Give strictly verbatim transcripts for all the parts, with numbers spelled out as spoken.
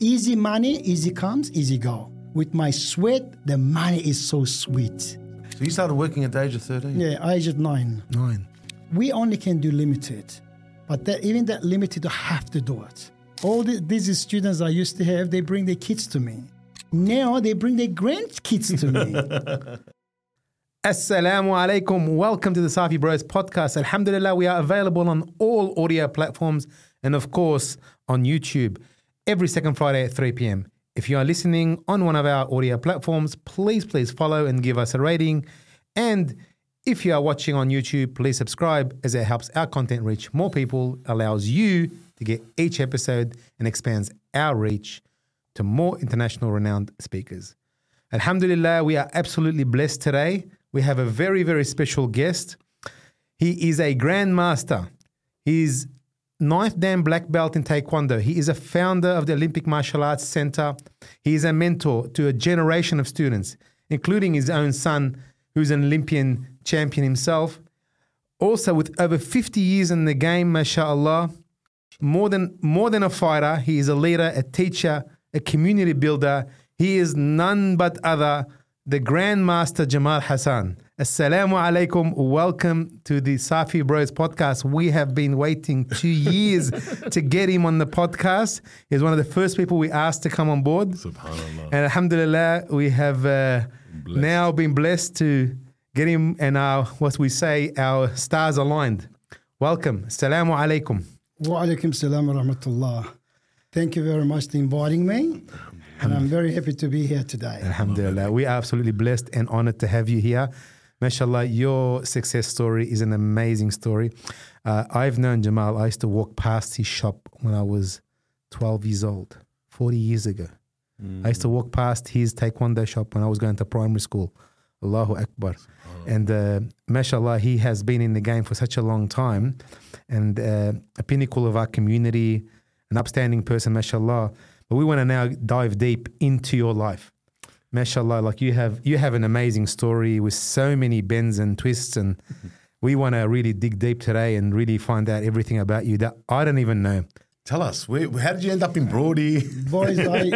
easy money, easy comes, easy go. With my sweat, the money is so sweet. So you started working at the age of thirteen? Yeah, age of nine. Nine. We only can do limited, but that, even that limited, you have to do it. All the, these students I used to have, they bring their kids to me. Now they bring their grandkids to me. Assalamu alaikum. Welcome to the Safi Bros podcast. Alhamdulillah, we are available on all audio platforms and of course on YouTube every second Friday at three p.m. If you are listening on one of our audio platforms, please, please follow and give us a rating. And if you are watching on YouTube, please subscribe as it helps our content reach more people, allows you to get each episode and expands our reach to more international renowned speakers. Alhamdulillah, we are absolutely blessed today. We have a very, very special guest. He is a grandmaster. He's ninth Dan black belt in Taekwondo. He is a founder of the Olympic Martial Arts Center. He is a mentor to a generation of students, including his own son, who's an Olympian champion himself. Also with over fifty years in the game, mashallah. More than, more than a fighter, he is a leader, a teacher, a community builder. He is none but other the Grandmaster Jamal Hassan. Assalamu alaikum. Welcome to the Safi Bros podcast. We have been waiting two years to get him on the podcast. He's one of the first people we asked to come on board. Subhanallah. And alhamdulillah, we have uh, now been blessed to get him and our, what we say, our stars aligned. Welcome. Assalamu alaikum. Wa alaikum salam wa rahmatullah. Thank you very much for inviting me. And I'm very happy to be here today. Alhamdulillah. We are absolutely blessed and honored to have you here. MashaAllah, your success story is an amazing story. Uh, I've known Jamal. I used to walk past his shop when I was twelve years old, forty years ago. Mm. I used to walk past his Taekwondo shop when I was going to primary school. Allahu Akbar. Oh. And uh, MashaAllah, he has been in the game for such a long time and uh, a pinnacle of our community, an upstanding person, MashaAllah. But we want to now dive deep into your life. MashaAllah, like you have you have an amazing story with so many bends and twists, and we want to really dig deep today and really find out everything about you that I don't even know. Tell us, where, how did you end up in Brody? Boys,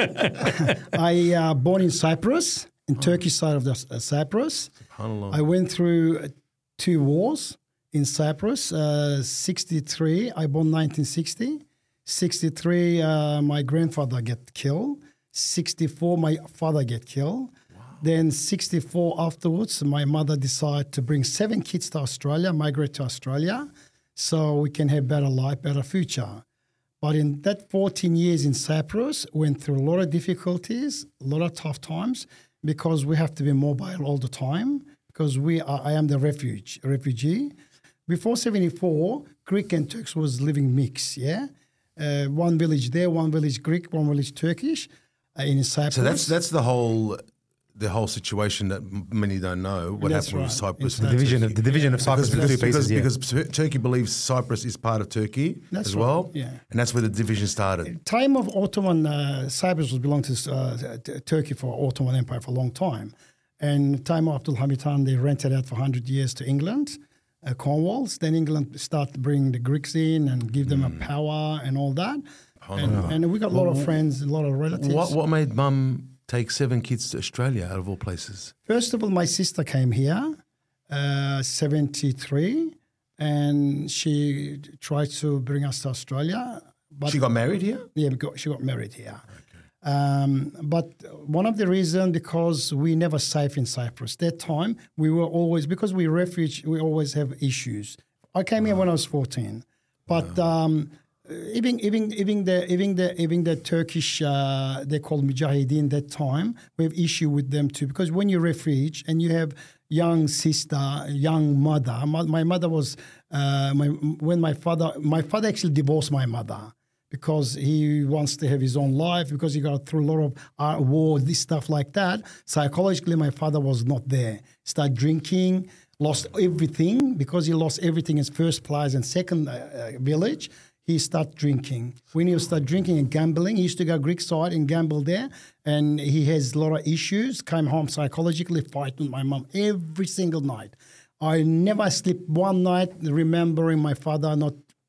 I, I uh, born in Cyprus, in Turkish side of the, uh, Cyprus. I went through uh, two wars in Cyprus. Uh, sixty-three, I born nineteen sixty. sixty-three, uh, my grandfather get killed. sixty-four, my father get killed. Wow. Then sixty-four afterwards, my mother decided to bring seven kids to Australia, migrate to Australia, so we can have better life, better future. But in that fourteen years in Cyprus, went through a lot of difficulties, a lot of tough times, because we have to be mobile all the time, because we are, I am the refuge, refugee. Before seventy-four, Greek and Turks was living mix, yeah? Uh, one village there, one village Greek, one village Turkish uh, in Cyprus. So that's that's the whole the whole situation that many don't know. What That's happened right. with Cyprus? The division of, the division of Cyprus Because, into two because, pieces. because, yeah. because Tur- Turkey believes Cyprus is part of Turkey That's as right, well. yeah. And that's where the division started. Time of Ottoman, uh, Cyprus was belonged to uh, t- Turkey for Ottoman Empire for a long time. And time of Abdul Hamid Han, they rented out for one hundred years to England, uh, Cornwalls. Then England started bringing the Greeks in and give them mm. a power and all that. And, and we got a lot of friends, a lot of relatives. What, what made Mum take seven kids to Australia out of all places? First of all, my sister came here, uh, seventy-three, and she tried to bring us to Australia. But She got married here? Yeah, we got, she got married here. Okay. Um, but one of the reasons, because we never safe in Cyprus. That time, we were always, because we refuge, we always have issues. I came wow. here when I was fourteen. But... Wow. Um, Even even even the even the even the Turkish uh, they call Mujahideen that time, we have issue with them too, because when you refuge and you have young sister, young mother. My mother was uh, my when my father my father actually divorced my mother because he wants to have his own life, because he got through a lot of uh, war, this stuff like that. Psychologically, my father was not there. Started drinking, lost everything, because he lost everything in his first place and second uh, uh, village. He started drinking. When he started drinking and gambling, he used to go Greek side and gamble there, and he has a lot of issues. Came home psychologically, fighting my mom every single night. I never sleep one night remembering my father not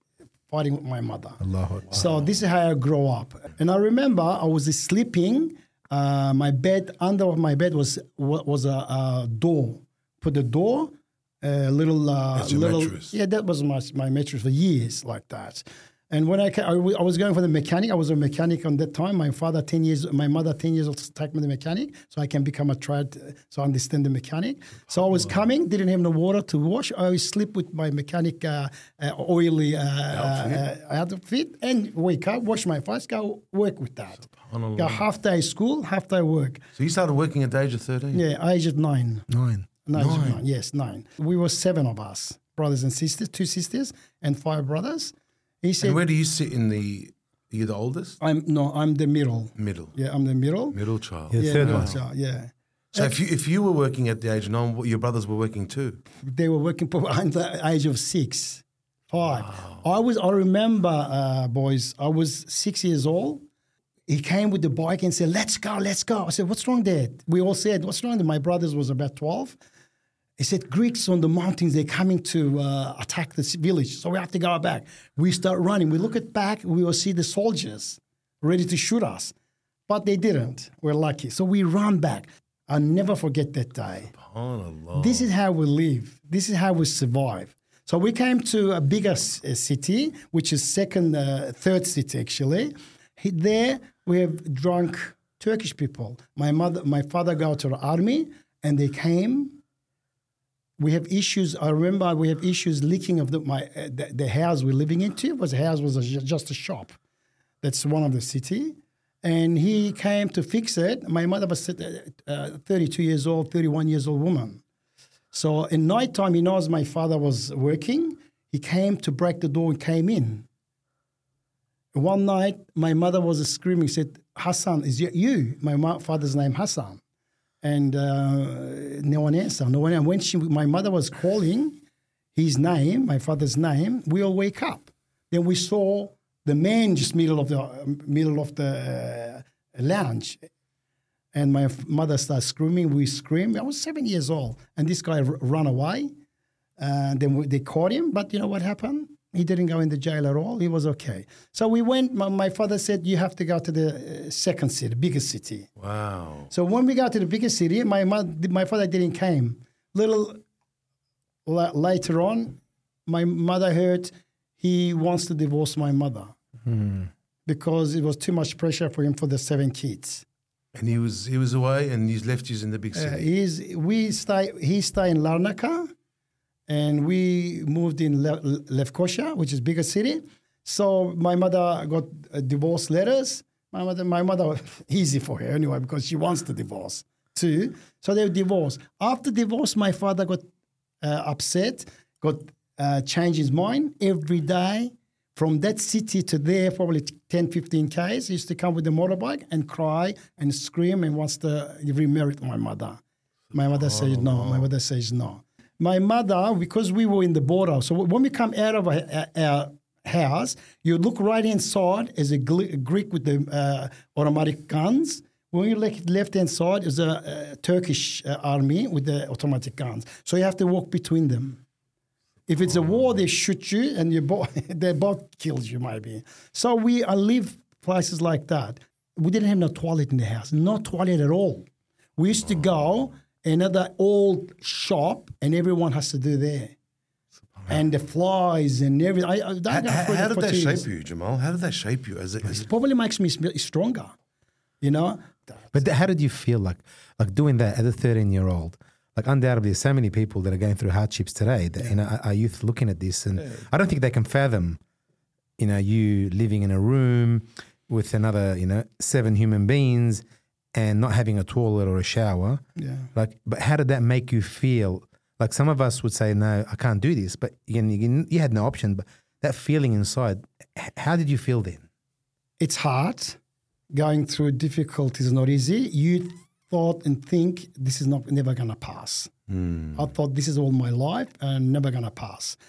fighting with my mother. Allahu Akbar. So this is how I grow up. And I remember I was sleeping. Uh, my bed, under my bed was was a, a door. Put the door, a little, uh, That's your little. mattress. Yeah, that was my my mattress for years, like that. And when I, ca- I w- I was going for the mechanic, I was a mechanic on that time. My father ten years, my mother ten years old, to take me to the mechanic, so I can become a trade, so I understand the mechanic. So I was coming, didn't have no water to wash. I always sleep with my mechanic uh, uh, oily uh, outfit. Uh, outfit and wake up, wash my face, go work with that. Go half day school, half day work. So you started working at the age of thirteen? Yeah, age of nine. Nine. No, age of nine. Yes, nine. We were seven of us, brothers and sisters, two sisters and five brothers. He said, And where do you sit in the, you're the oldest? I'm no, I'm the middle. Middle. Yeah, I'm the middle. Middle child. Yeah. The Yeah, third middle one. child, yeah. So if you if you were working at the age of nine, what- your brothers were working too? They were working for under the age of six, five. I was. I remember, uh, boys. I was six years old. He came with the bike and said, "Let's go, let's go." I said, "What's wrong, Dad?" We all said, "What's wrong?" My brothers was about twelve. He said, "Greeks on the mountains, they're coming to uh, attack this village, so we have to go back." We start running. We look at back, we will see the soldiers ready to shoot us, but they didn't. We're lucky. So we run back. I'll never forget that day. SubhanAllah. This is how we live. This is how we survive. So we came to a bigger s- uh, city, which is second, uh, third city actually. He- There we have drunk Turkish people. My mother, my father go to the army, and they came. We have issues. I remember we have issues leaking of the my uh, the, the house we're living into. Was the house was a, just a shop. That's one of the city. And he came to fix it. My mother was uh, thirty-two years old, thirty-one years old woman. So in nighttime, he knows my father was working. He came to break the door and came in. One night, my mother was screaming, said, "Hassan, is it you?" My mo- father's name Hassan. And uh, no one answered. No one. And when she, my mother was calling his name, my father's name, we all wake up. Then we saw the man just middle of the uh, middle of the uh, lounge, and my f- mother started screaming. We screamed. I was seven years old, and this guy r- ran away. And then we, they caught him, but you know what happened? He didn't go in the jail at all. He was okay. So we went. My, my father said, "You have to go to the uh, second city, biggest city." Wow. So when we got to the biggest city, my mother, my father didn't came. Little la- later on, my mother heard he wants to divorce my mother because it was too much pressure for him for the seven kids. And he was he was away and he's left you in the big Uh, city. he's we stay. He stay in Larnaca, and we moved in Le- Lefkosia, which is bigger city. So my mother got uh, divorce letters. My mother, my mother, easy for her anyway because she wants to divorce too. So they divorced. After divorce, my father got uh, upset, got uh, changed his mind every day. From that city to there, probably ten, fifteen Ks, he used to come with the motorbike and cry and scream and wants to remarry my mother. My mother says no. My mother says no. My mother, because we were in the border, so when we come out of our, our house, you look right inside as a Gl- Greek with the uh, automatic guns. When you look left hand side is a, uh Turkish uh, army with the automatic guns. So you have to walk between them. If it's a war, they shoot you and you bo- they both kills you maybe. So we uh, live places like that. We didn't have no toilet in the house, no toilet at all. We used to go another old shop and everyone has to do there. And the flies and everything. I, I don't How, go how, through how the did they fatigues. shape you, Jamal? How did they shape you? As a, as It probably makes me sm- stronger, you know. But th- how did you feel like like doing that as a thirteen year old? Like undoubtedly, there's so many people that are going through hardships today that you know our, our youth looking at this, and I don't think they can fathom, you know, you living in a room with another, you know, seven human beings and not having a toilet or a shower. Yeah. Like, but how did that make you feel? Like some of us would say, no, I can't do this, but again, you, you had no option. But that feeling inside, h- how did you feel then? It's hard. Going through difficulties is not easy. You thought and think this is not never gonna pass. I thought this is all my life and never gonna pass.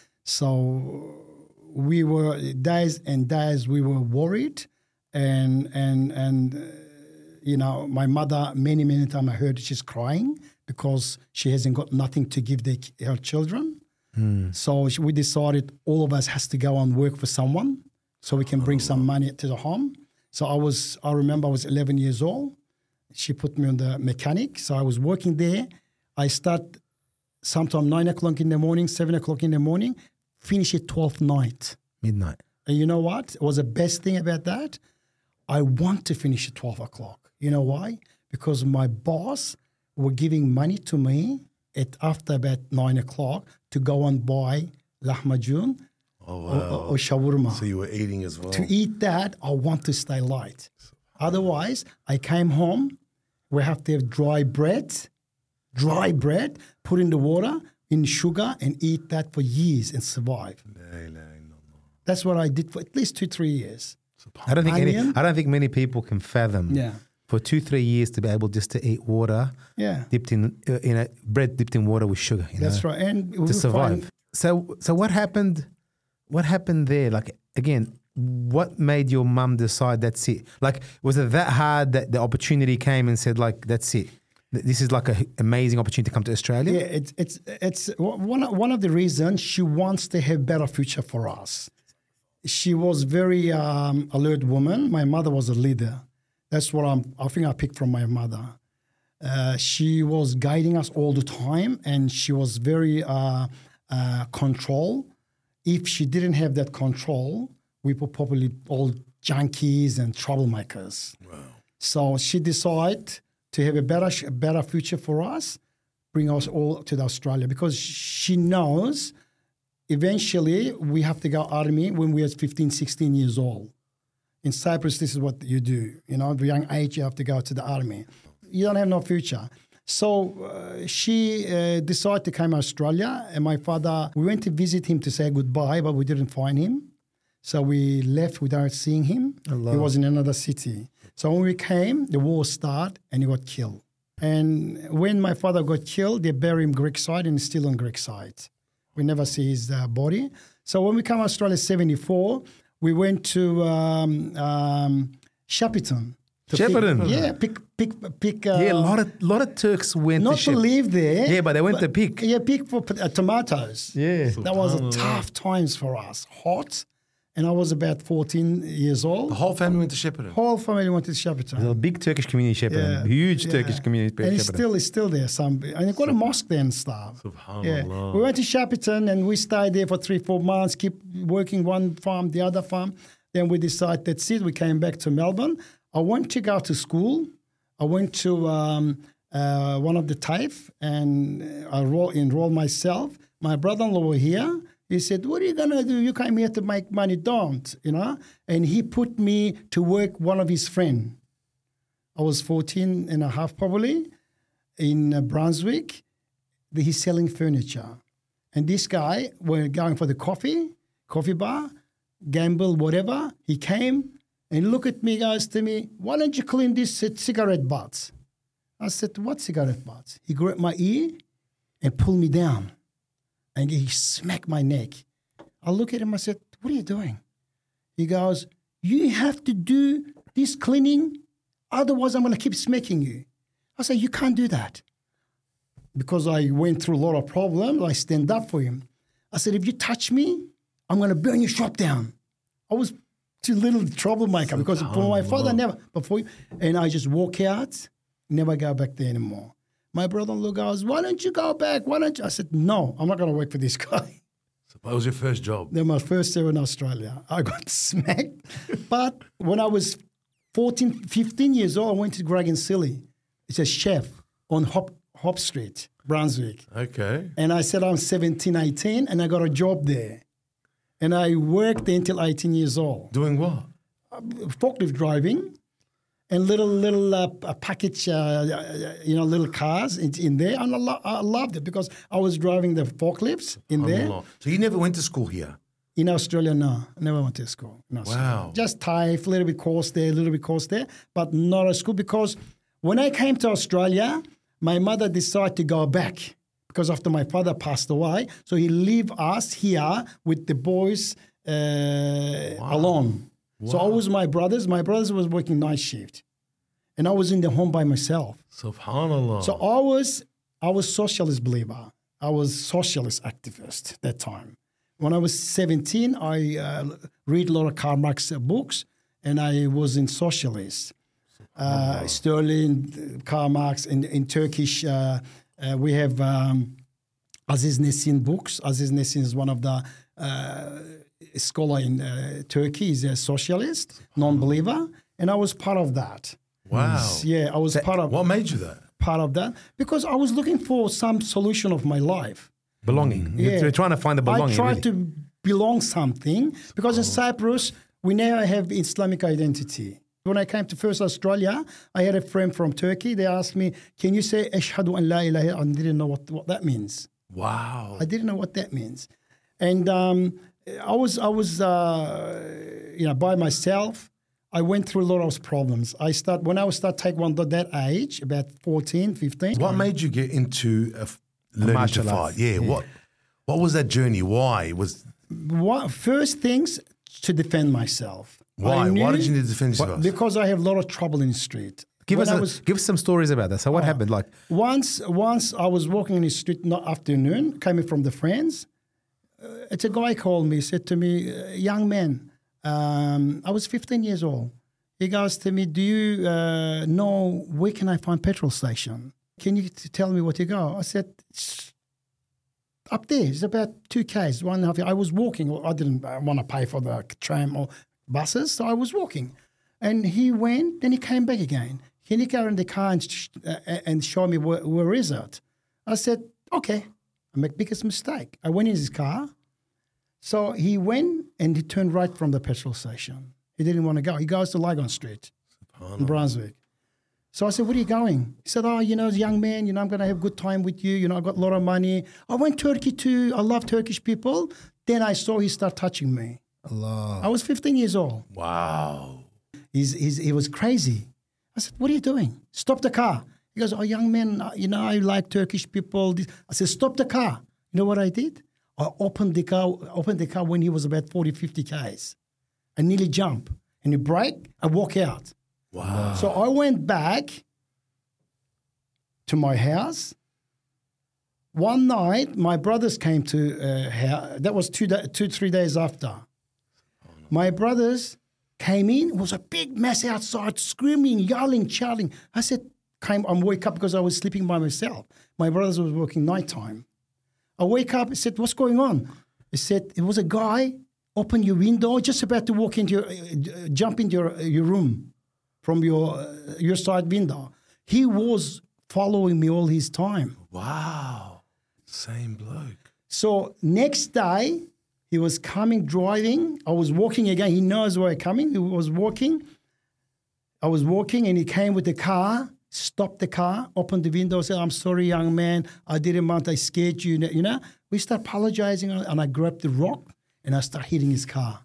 So we were days and days we were worried, and and and uh, you know my mother many many times I heard she's crying because she hasn't got nothing to give the, her children. So sh- we decided all of us has to go and work for someone so we can bring some money to the home. So I was, I remember I was eleven years old. She put me on the mechanic. So I was working there. I start sometime nine o'clock in the morning, seven o'clock in the morning, finish at twelve night. Midnight. And you know what? It was the best thing about that. I want to finish at twelve o'clock. You know why? Because my boss were giving money to me at after about nine o'clock to go and buy lahmacun Oh, or, wow. or shawarma. So you were eating as well. To eat that, I want to stay light. Otherwise, I came home. We have to have dry bread, dry bread, put in the water, in sugar, and eat that for years and survive. No, no, no, no. That's what I did for at least two, three years. I don't think any, Onion? I don't think many people can fathom Yeah. for two, three years to be able just to eat water Yeah, dipped in, uh, in a bread dipped in water with sugar. You that's know, right. And we to survive. find- So, so what happened? What happened there? Like again, what made your mum decide that's it? Like, was it that hard that the opportunity came and said, like, that's it? Th- This is like an amazing opportunity to come to Australia. Yeah, it's it's it's one one of the reasons she wants to have better future for us. She was very um, alert woman. My mother was a leader. That's what I'm. I think I picked from my mother. Uh, she was guiding us all the time, and she was very uh, uh, control. If she didn't have that control, we were probably all junkies and troublemakers. Wow. So she decided to have a better a better future for us, bring us all to Australia because she knows eventually we have to go army when we are fifteen, sixteen years old. In Cyprus, this is what you do. You know, at a young age, you have to go to the army. You don't have no future. So uh, she uh, decided to come to Australia, and my father, we went to visit him to say goodbye, but we didn't find him. So we left without seeing him. Allah. He was in another city. So when we came, the war started, and he got killed. And when my father got killed, they buried him Greek side, and he's still on Greek side. We never see his uh, body. So when we came to Australia seventy-four, we went to um, um, Shepparton. to pick- Shepparton? Yeah, pick, pick, pick. Uh, Yeah, a lot of lot of Turks went not to to Shep- live there. Yeah, but they went to pick. Yeah, pick for uh, tomatoes. Yeah. That was a tough times for us. Hot. And I was about fourteen years old. The whole family went to Shepparton. Whole family went to There's Shepparton. a big Turkish community in Shepparton. Yeah, Huge yeah. Turkish community in And it's Shepparton. still, it's still there. Some, and they've got a mosque there and stuff. Yeah. Subhanallah. We went to Shepparton and we stayed there for three, four months, keep working one farm, the other farm. Then we decided that's it. We came back to Melbourne. I went to go to school. I went to um, uh, one of the TAFE and I enroll, enrolled myself. My brother-in-law were here. He said, what are you going to do? You came here to make money. Don't, you know. And he put me to work one of his friends. I was fourteen and a half probably in uh, Brunswick. He's selling furniture. And this guy, we're going for the coffee, coffee bar, gamble, whatever. He came and looked at me, goes to me, why don't you clean these c- cigarette butts? I said, what cigarette butts? He grabbed my ear and pulled me down. And he smacked my neck. I look at him, I said, what are you doing? He goes, you have to do this cleaning, otherwise I'm going to keep smacking you. I said, you can't do that. Because I went through a lot of problems, I stand up for him. I said, if you touch me, I'm going to burn your shop down. I was too little troublemaker because for my father never, before, and I just walk out, never go back there anymore. My brother-in-law goes, why don't you go back? Why don't you? I said, no, I'm not going to work for this guy. So that was your first job. Then my first year in Australia, I got smacked. But when I was fourteen, fifteen years old, I went to Greg and Silly. It's a chef on Hop, Hop Street, Brunswick. Okay. And I said I'm seventeen, eighteen, and I got a job there. And I worked there until eighteen years old. Doing what? Forklift driving and little, little uh, uh, package, uh, uh, you know, little cars in, in there. And I, lo- I loved it because I was driving the forklifts in there. Allah. So you never went to school here? In Australia, no. I never went to school. In Australia. Wow. Just TAFE, a little bit course there, a little bit course there, but not a school because when I came to Australia, my mother decided to go back because after my father passed away. So he leave us here with the boys uh, alone. So I was my brothers. My brothers was working night shift. And I was in the home by myself. Subhanallah. So I was, I was socialist believer. I was socialist activist at that time. When I was seventeen, I uh, read a lot of Karl Marx books, and I was in socialist. Uh, Sterling, Karl Marx, in, in Turkish, uh, uh, we have um, Aziz Nesin books. Aziz Nesin is one of the uh, scholar in uh, Turkey. He's a socialist, non-believer, and I was part of that. Wow. Yeah, I was That- part of What made you that? part of that because I was looking for some solution of my life. Belonging. You're, Yeah. you're trying to find the belonging. I tried really. to belong something because in Cyprus we now have Islamic identity. When I came to first Australia, I had a friend from Turkey. They asked me, "Can you say Ashhadu an la ilaha illallah?" I didn't know what, what that means. Wow. I didn't know what that means, and um, I was I was uh, you know by myself. I went through a lot of problems. I start when I was start taekwondo at that age, about fourteen, fifteen. What made you get into a f- learning to martial fight? arts. Yeah, What What was that journey? Why was What, first things to defend myself. why? I Why knew- did you need to defend yourself? Because I have a lot of trouble in the street. Give When us I a, was, give us some stories about that. So what happened? Like once, once I was walking in the street in the afternoon, coming from the friends. Uh, it's a guy called me, said to me, "Uh, young man, um, I was fifteen years old. He goes to me, do you uh, know where can I find petrol station? Can you t- tell me where to go? I said, "It's up there. It's about two Ks, one and a half. I was walking. I didn't want to pay for the tram or buses, so I was walking. And he went, then he came back again. Can you go in the car and, sh- uh, and show me where, where is it? I said, okay. I make biggest mistake. I went in his car. So he went and he turned right from the petrol station. He didn't want to go. He goes to Lygon Street in Brunswick. So I said, where are you going? He said, oh, you know, as a young man, you know, I'm going to have a good time with you. You know, I got a lot of money. I went to Turkey too. I love Turkish people. Then I saw he start touching me. Allah. I was fifteen years old. wow. He's, he's, he was crazy. I said, what are you doing? Stop the car. He goes, oh, young man, uh, you know, I like Turkish people. This- I said, stop the car. You know what I did? I opened the car, opened the car when he was about forty, fifty Ks. I nearly jump. And you brake, I walk out. Wow. So I went back to my house. One night, my brothers came to uh, house. That was two, da- two, three days after. My brothers came in. It was a big mess outside, screaming, yelling, shouting. I said, "Came." I wake up because I was sleeping by myself. My brothers was working nighttime. I wake up. I said, "What's going on?" He said, "It was a guy. Open your window, just about to walk into your, uh, jump into your, uh, your room from your uh, your side window. He was following me all his time." Wow. Same bloke. So next day, he was coming driving. I was walking again. He knows where I'm coming. He was walking. I was walking, and he came with the car, stopped the car, opened the window, said, "I'm sorry, young man. I didn't want. I scared you." You know. We start apologizing, and I grabbed the rock. And I start hitting his car.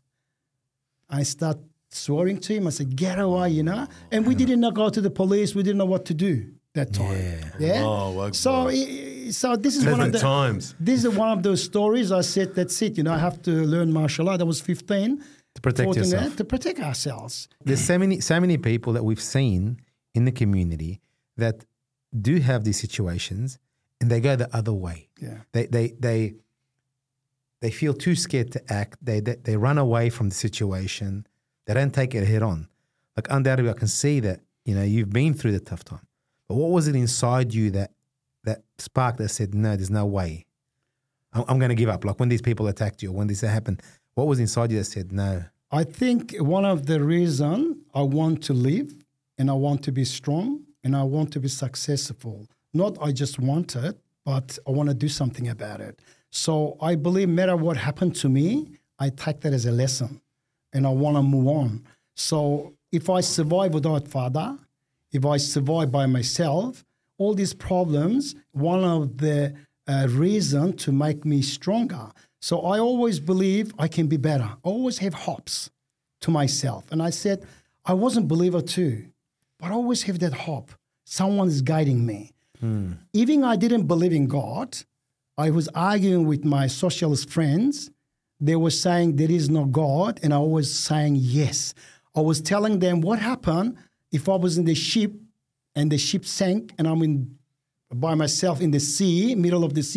I start swearing to him. I said, "Get away," you know. And we didn't know go to the police. We didn't know what to do that time. Yeah. Yeah. Oh, Akbar. so, i- so this is one of Different the times. This is one of those stories. I said, "That's it." You know, I have to learn martial art. I was fifteen To protect fourteen, yourself. yeah, to protect ourselves. There's so many, so many people that we've seen in the community that do have these situations, and they go the other way. Yeah. They, they, they, they feel too scared to act. They, they, they run away from the situation. They don't take it head on. Like undoubtedly, I can see that you know you've been through the tough time. But what was it inside you that that spark that said, "No, there's no way. I'm, I'm going to give up." Like when these people attacked you, or when this happened, what was inside you that said, "No"? I think one of the reason I want to live and I want to be strong and I want to be successful. Not I just want it, but I want to do something about it. So I believe no matter what happened to me, I take that as a lesson and I want to move on. So if I survive without father, if I survive by myself, all these problems, one of the uh, reason to make me stronger. So I always believe I can be better. I always have hopes to myself. And I said, I wasn't a believer too, but I always have that hope. Someone is guiding me. Hmm. Even I didn't believe in God, I was arguing with my socialist friends. They were saying there is no God, and I was saying yes. I was telling them what happened if I was in the ship and the ship sank and I'm in by myself in the sea, middle of the sea.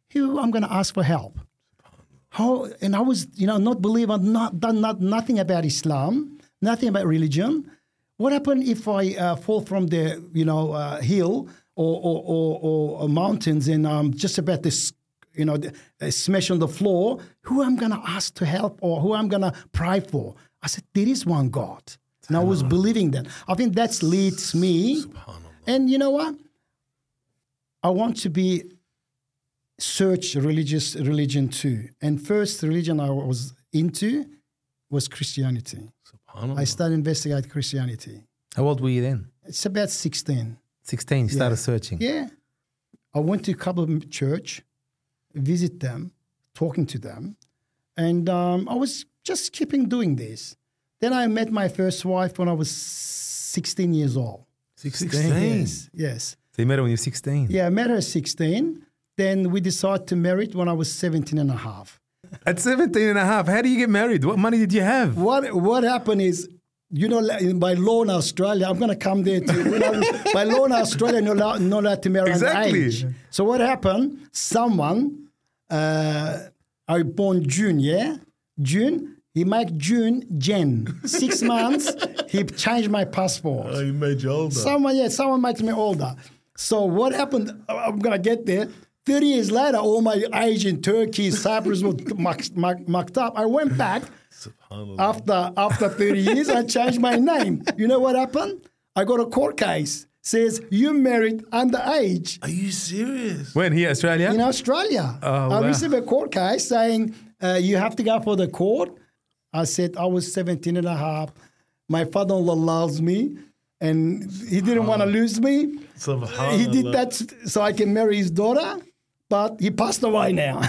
who I'm going to ask for help? How? And I was, you know, not believe I've not done not, nothing about Islam, nothing about religion. What happened if I uh, fall from the, you know, uh, hill or or, or or mountains and I'm just about to, you know, uh, smash on the floor? Who I'm going to ask to help or who I'm going to pray for? I said, there is one God. And I was believing that. I think that leads me. And you know what? I want to be search religious religion too. And first religion I was into was Christianity. I started investigating Christianity. How old were you then? It's about sixteen. sixteen, you started Yeah. searching. Yeah. I went to a couple of church, visit them, talking to them. And um, I was just keeping doing this. Then I met my first wife when I was sixteen years old. sixteen? Yes, yes. So you met her when you were sixteen? Yeah, I met her at sixteen. Then we decided to marry when I was seventeen and a half. At seventeen and a half, how do you get married? What money did you have? What what happened is, you know, like, by law in Australia, I'm going to come there too. You know, by law in Australia, you're not, not allowed to marry Exactly. underage. So what happened? Someone, uh, I born June, yeah? June, he made June Jen. Six months, he changed my passport. he made you older. Someone, yeah, someone makes me older. So what happened? I'm going to get there. thirty years later, all my age in Turkey, Cyprus was mucked, mucked, mucked up. I went back. After after thirty years, I changed my name. You know what happened? I got a court case. Says, you married underage. Are you serious? When, here, Australia? In Australia. Oh, I wow. received a court case saying, uh, you have to go for the court. I said, I was seventeen and a half. My father-in-law loves me. And he didn't want to lose me. He did that so I can marry his daughter. But he passed away now.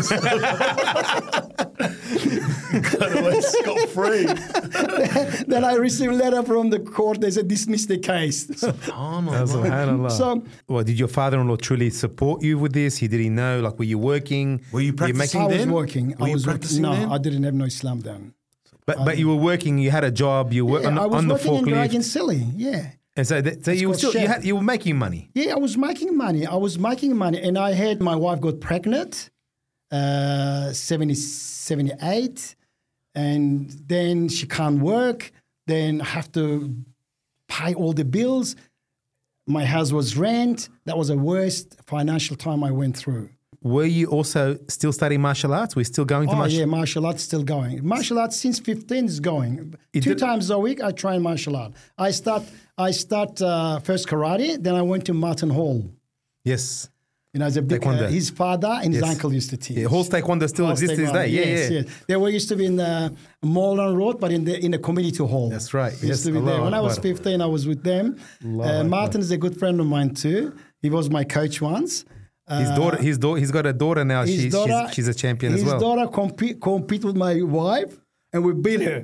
Got away scot-free. Then I received a letter from the court. They said, dismiss the case. Subhanallah. So- well, did your father-in-law truly support you with this? He did he know? Like, were you working? Were you practicing I was then? working. Were I you was practicing working. No, then? I didn't have no Islam then. But but you were working. You had a job. You were Yeah, on, I was on the working in Dragon forklift, Silly. Yeah. and so that, so you were called still you, chef. had, you were making money. Yeah, I was making money. I was making money. And I had my wife got pregnant, uh, seventy, seventy-eight. And then she can't work. Then I have to pay all the bills. My house was rent. That was the worst financial time I went through. Were you also still studying martial arts? Were you still going to Oh, martial yeah, martial arts still going. Martial arts since fifteen is going. You Two did- times a week I train martial art. I start I start uh, first karate, then I went to Martin Hall. Yes. You know, as a big, uh, Taekwondo. his father and his Yes. uncle used to teach. Yeah, Hall's Taekwondo still Hall's exists to this Taekwondo, day. Yeah, yes, yeah. yes. They were used to be in the Moreland Road, but in the in the community hall. That's right. They used Yes, to be there. Allah When I was Akbar. fifteen, I was with them. Allah Uh, Akbar. Martin is a good friend of mine too. He was my coach once. His daughter, his daughter, he's got a daughter now. His She's, daughter, she's she's a champion his as well. daughter compete compete with my wife, and we beat her.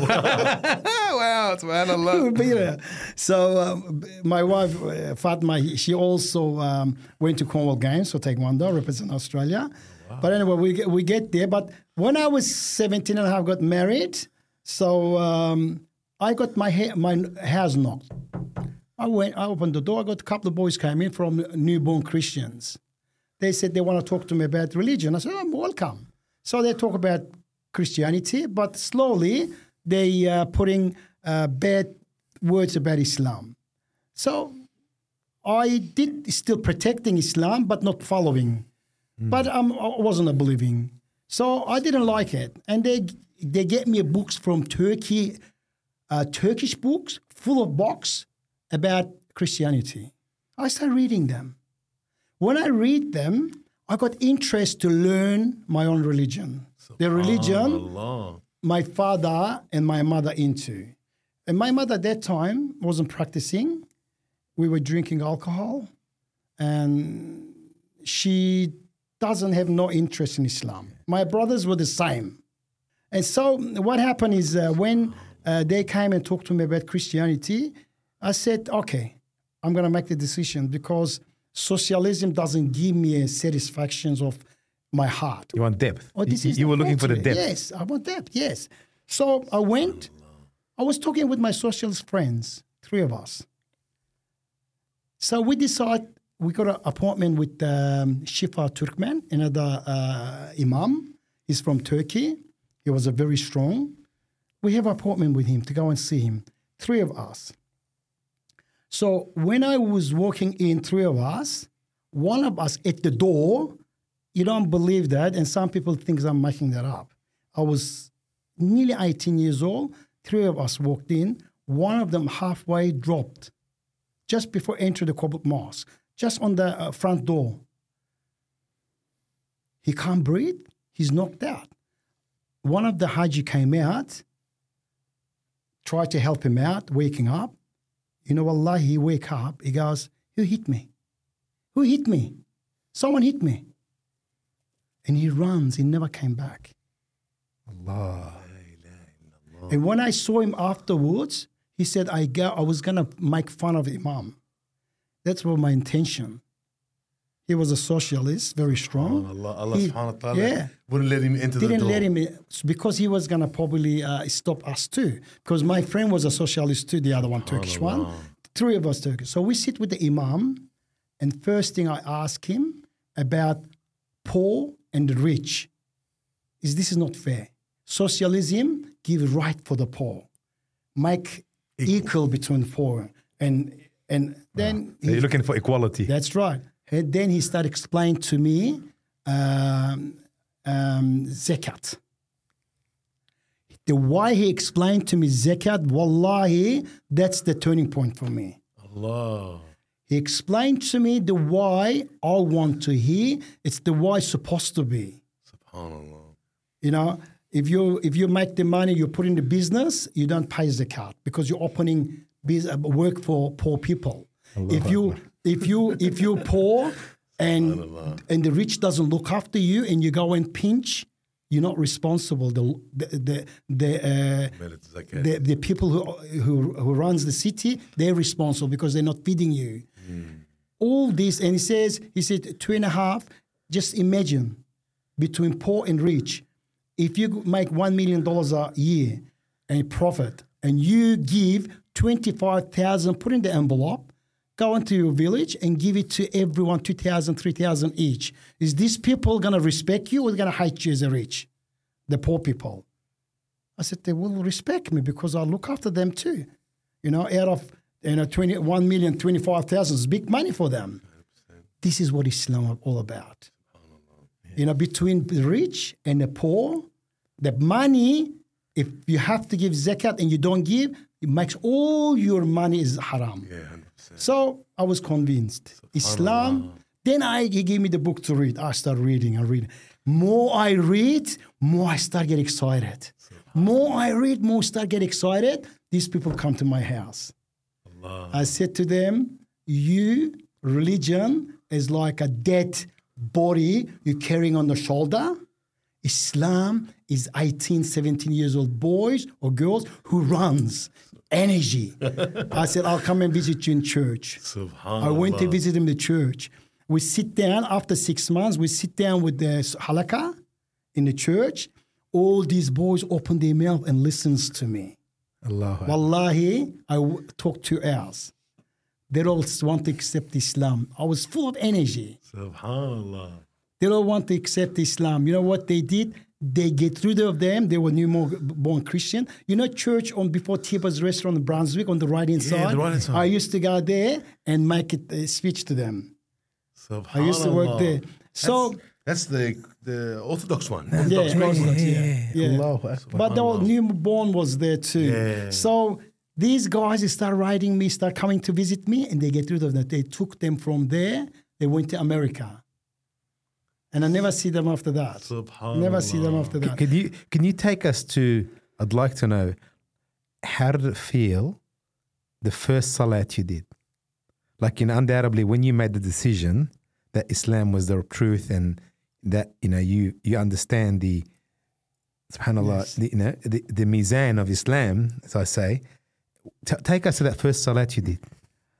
wow, we subhanallah. beat her. So um, my wife, uh, Fatma, she also um, went to Cornwall Games for Taekwondo, represent Australia. But anyway, we get, we get there. But when I was seventeen and a half, got married. So um, I got my ha- my house knocked. I went, I opened the door. I got a couple of boys came in from newborn Christians. They said they want to talk to me about religion. I said, I'm welcome. So they talk about Christianity, but slowly they are putting uh, bad words about Islam. So I did still protecting Islam, but not following. But um, I wasn't a believing. So I didn't like it. And they they get me books from Turkey, uh, Turkish books, full of box about Christianity. I started reading them. When I read them, I got interest to learn my own religion. The religion Allah. my father and my mother into. And my mother at that time wasn't practicing. We were drinking alcohol. And she doesn't have no interest in Islam. My brothers were the same. And so what happened is uh, when uh, they came and talked to me about Christianity, I said, okay, I'm going to make the decision because socialism doesn't give me a satisfaction of my heart. You want depth. Oh, this you is you the were looking for the culture. depth. Yes, I want depth, yes. So I went, I was talking with my socialist friends, three of us. So we decided we got an appointment with um, Shifa Turkmen, another uh, imam. He's from Turkey. He was a very strong. We have an appointment with him to go and see him. Three of us. So when I was walking in, three of us, one of us at the door, you don't believe that, and some people think I'm making that up. I was nearly eighteen years old. Three of us walked in. One of them halfway dropped just before entering the Qubbat Mosque, just on the uh, front door. He can't breathe. He's knocked out. One of the Haji came out, tried to help him out, waking up. You know, Allah, he wake up. He goes, who hit me? Who hit me? Someone hit me. And he runs. He never came back. Allah. And when I saw him afterwards, he said, I, go, I was going to make fun of Imam. That's what my intention. He was a socialist, very strong. Allah, Allah He- subhanahu wa ta'ala yeah. wouldn't let him into the Didn't door. let him in, because he was going to probably uh, stop us too. Because my friend was a socialist too, the other one, Turkish one. Three of us Turkish. So we sit with the Imam, and first thing I ask him about poor and the rich is this is not fair. Socialism give right for the poor, make equal, between poor, and and then So you're looking for equality. that's right. And then he started explaining to me um, um, zakat. The way he explained to me zakat, wallahi, that's the turning point for me. Allah. He explained to me the why I want to hear. It's the why it's supposed to be. SubhanAllah. You know, if you if you make the money, you put in the business, you don't pay zakat because you're opening biz- work for poor people. If you if you if you're poor and and the rich doesn't look after you and you go and pinch, you're not responsible. The the the the, uh, Made zakat. the, the people who, who who runs the city, they're responsible because they're not feeding you. All this, and he says, he said two and a half. Just imagine between poor and rich, if you make one million dollars a year and profit, and you give twenty five thousand, put in the envelope, go into your village and give it to everyone two thousand, three thousand each. Is these people gonna respect you or gonna hate you as a rich? The poor people. I said they will respect me because I look after them too. You know, out of you know twenty-one million, twenty-five thousand is big money for them. This is what Islam is all about. You know, between the rich and the poor, the money, if you have to give zakat and you don't give, it makes all your money is haram. Yeah, one hundred percent. So I was convinced. Islam, then I, he gave me the book to read. I started reading and reading. More I read, more I start get excited. More I read, more I start get excited. These people come to my house. Allah. I said to them, you, religion is like a dead body you're carrying on the shoulder. Islam is eighteen, seventeen years old boys or girls who runs energy. I said, I'll come and visit you in church. SubhanAllah. I went to visit him in the church. We sit down after six months. We sit down with the halakha in the church. All these boys open their mouth and listens to me. Allah. Wallahi, I w- talked two hours. They all want to accept Islam. I was full of energy. SubhanAllah. They don't want to accept Islam. You know what they did? They get rid of them. They were newborn Christian. You know, church on before Tiba's restaurant in Brunswick on the right hand Yeah, side. the right-hand side. I used to go there and make it a speech to them. I used to work there. So that's, that's the the Orthodox one. yeah, Orthodox yeah, Orthodox. yeah, yeah. Allahu Akbar. But the newborn was there too. Yeah. So these guys they start writing me, start coming to visit me, and they get rid of them. They took them from there. They went to America, and I never see them after that. SubhanAllah. Never see them after that. Can you can you take us to? I'd like to know how did it feel the first salat you did? Like, you know, undoubtedly when you made the decision that Islam was the truth and that you know you you understand the subhanallah Yes. the, you know the, the mizan of Islam, as I say. T- take us to that first salat you did.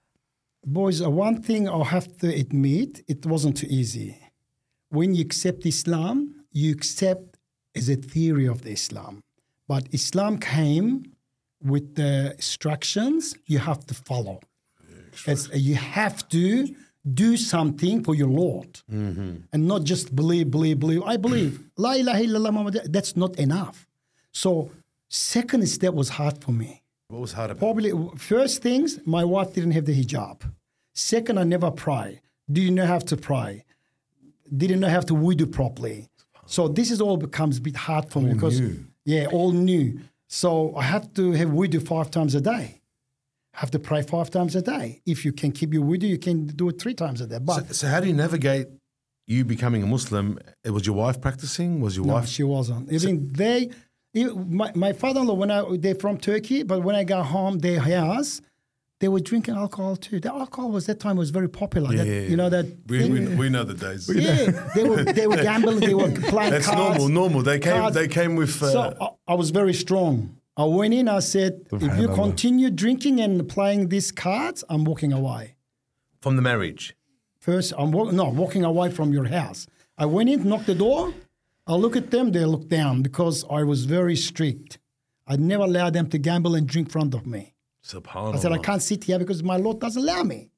Boys, uh, one thing I have to admit, it wasn't too easy. When you accept Islam, you accept as a theory of the Islam. But Islam came with the instructions you have to follow. It's, you have to do something for your Lord Mm-hmm. and not just believe, believe, believe. I believe. La ilaha illallah Muhammad. That's not enough. So second step was hard for me. What was hard about it? Probably first things, my wife didn't have the hijab. Second, I never pray. Didn't know how to pray. Didn't know how to wudu properly. So this is all becomes a bit hard for me because new. yeah, all new. So I have to have wudu five times a day. Have to pray five times a day. If you can keep your wudu, you can do it three times a day. But So, so how do you navigate you becoming a Muslim? Was your wife practicing? Was your no, wife? she wasn't. Even they, even my, my father-in-law, when I they're from Turkey, but when I got home, their house, they were drinking alcohol too. The alcohol was that time was very popular. Yeah, that, yeah, you know that. We, thing. we, we know the days. Yeah, they were they were gambling. They were playing That's cards. normal. Normal. They came. cards. They came with. Uh, So I, I was very strong. I went in. I said, if you Subhanallah. continue drinking and playing these cards, I'm walking away. from the marriage. First, I'm walk, no walking away from your house. I went in, knocked the door. I look at them. They look down because I was very strict. I never allowed them to gamble and drink in front of me. Subhanallah. I said, I can't sit here because my Lord doesn't allow me.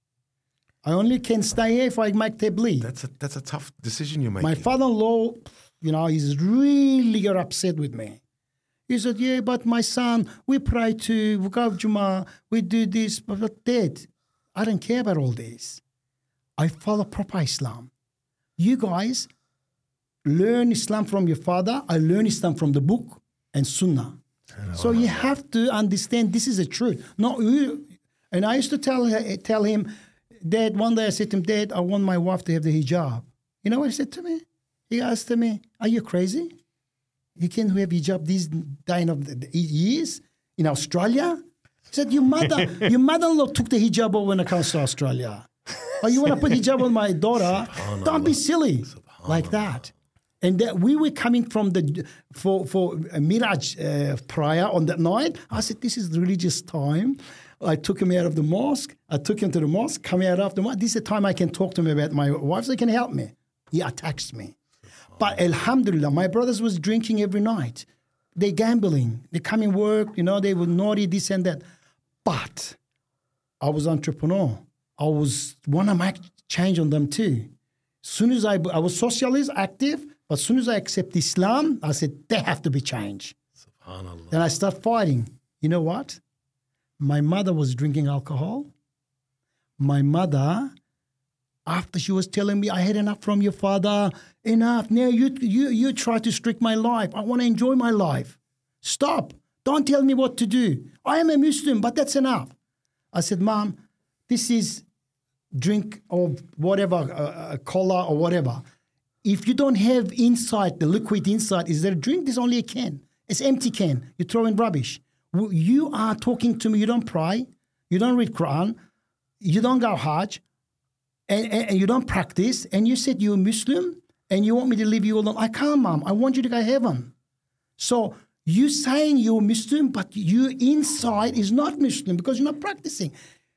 I only can stay here if I make tabligh. That's a that's a tough decision you're making. My father-in-law, you know, he's really got upset with me. He said, yeah, but my son, we pray to, we go to Jummah, we do this, but, but Dad, I don't care about all this. I follow proper Islam. You guys learn Islam from your father. I learn Islam from the book and Sunnah. So you have to understand this is the truth. Not you. And I used to tell her, tell him, Dad, one day I said to him, Dad, I want my wife to have the hijab. You know what he said to me? He asked me, are you crazy? You can't have hijab these dying of the the years in Australia? He said, your mother, your mother-in-law took the hijab off when it comes to Australia. Oh, you want to put hijab on my daughter? Don't be silly like that. And that we were coming from the for for a Miraj uh, prayer on that night. I said, this is religious time. I took him out of the mosque. I took him to the mosque, coming out of the mosque. This is the time I can talk to him about my wife. So he can help me. He attacks me. But alhamdulillah, my brothers was drinking every night. They gambling. They come in work, you know, they were naughty, this and that. But I was entrepreneur. I was want to make change on them too. Soon as I, I was socialist, active, but as soon as I accept Islam, I said, they have to be changed. Subhanallah. Then I start fighting. You know what? My mother was drinking alcohol. My mother, after she was telling me, I had enough from your father, enough. Now you, you, you try to restrict my life. I want to enjoy my life. Stop. Don't tell me what to do. I am a Muslim, but that's enough. I said, Mom, this is drink of whatever, uh, a cola or whatever. If you don't have inside, the liquid inside, is there a drink? There's only a can. It's empty can. You throw in rubbish. You are talking to me. You don't pray. You don't read Quran. You don't go Hajj. And, and, and you don't practice. And you said you're a Muslim and you want me to leave you alone. I can't, Mom. I want you to go to heaven. So you saying you're Muslim, but you inside is not Muslim because you're not practicing.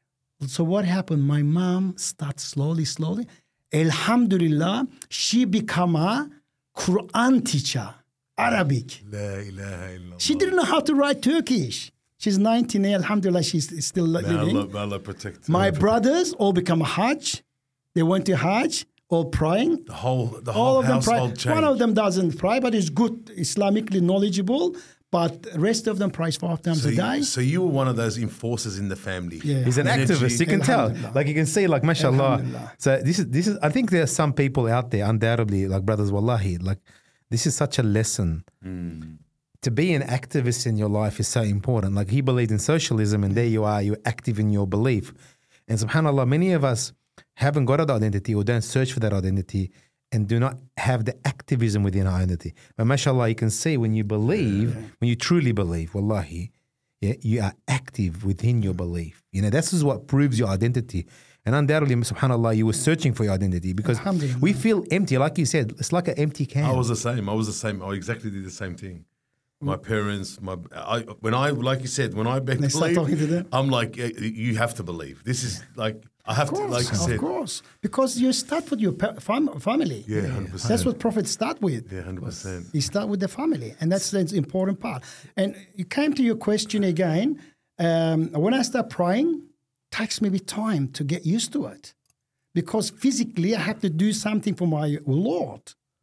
So what happened? My mom starts slowly, slowly. Alhamdulillah, she become a Quran teacher, Arabic. La ilaha illallah. She didn't know how to write Turkish. She's nineteen, alhamdulillah, she's still May living. Allah, may Allah protect her. My brothers all become Hajj. They went to Hajj, all praying. The whole, the All whole of them pray. household changed. One of them doesn't pray, but is good, Islamically knowledgeable. But the rest of them prays five times so a day. You, so you were one of those enforcers in the family. Yeah. He's an Energy. activist. You can tell. Alhamdulillah. Like you can see, like mashallah. Alhamdulillah. So this is this is. I think there are some people out there, undoubtedly, like brothers, wallahi. Like this is such a lesson. Mm. To be an activist in your life is so important. Like he believed in socialism, and there you are. You're active in your belief. And subhanallah, many of us haven't got that identity or don't search for that identity and do not have the activism within our identity. But mashallah, you can see when you believe, yeah. when you truly believe, wallahi, yeah, you are active within your belief. You know, this is what proves your identity. And undoubtedly, subhanallah, you were searching for your identity because we feel empty. Like you said, it's like an empty can. I was the same. I was the same. I exactly did the same thing. My parents, my I, when I, like you said, when I beg to start talking to believe, them. I'm like, you have to believe. This is like, I have course, to, like you of said. Of course, because you start with your fam- family. Yeah, one hundred percent. That's what prophets start with. Yeah, one hundred percent. You start with the family, and that's the important part. And you came to your question again. Um, when I start praying, it takes me a bit time to get used to it. because physically I had to do something for my Lord.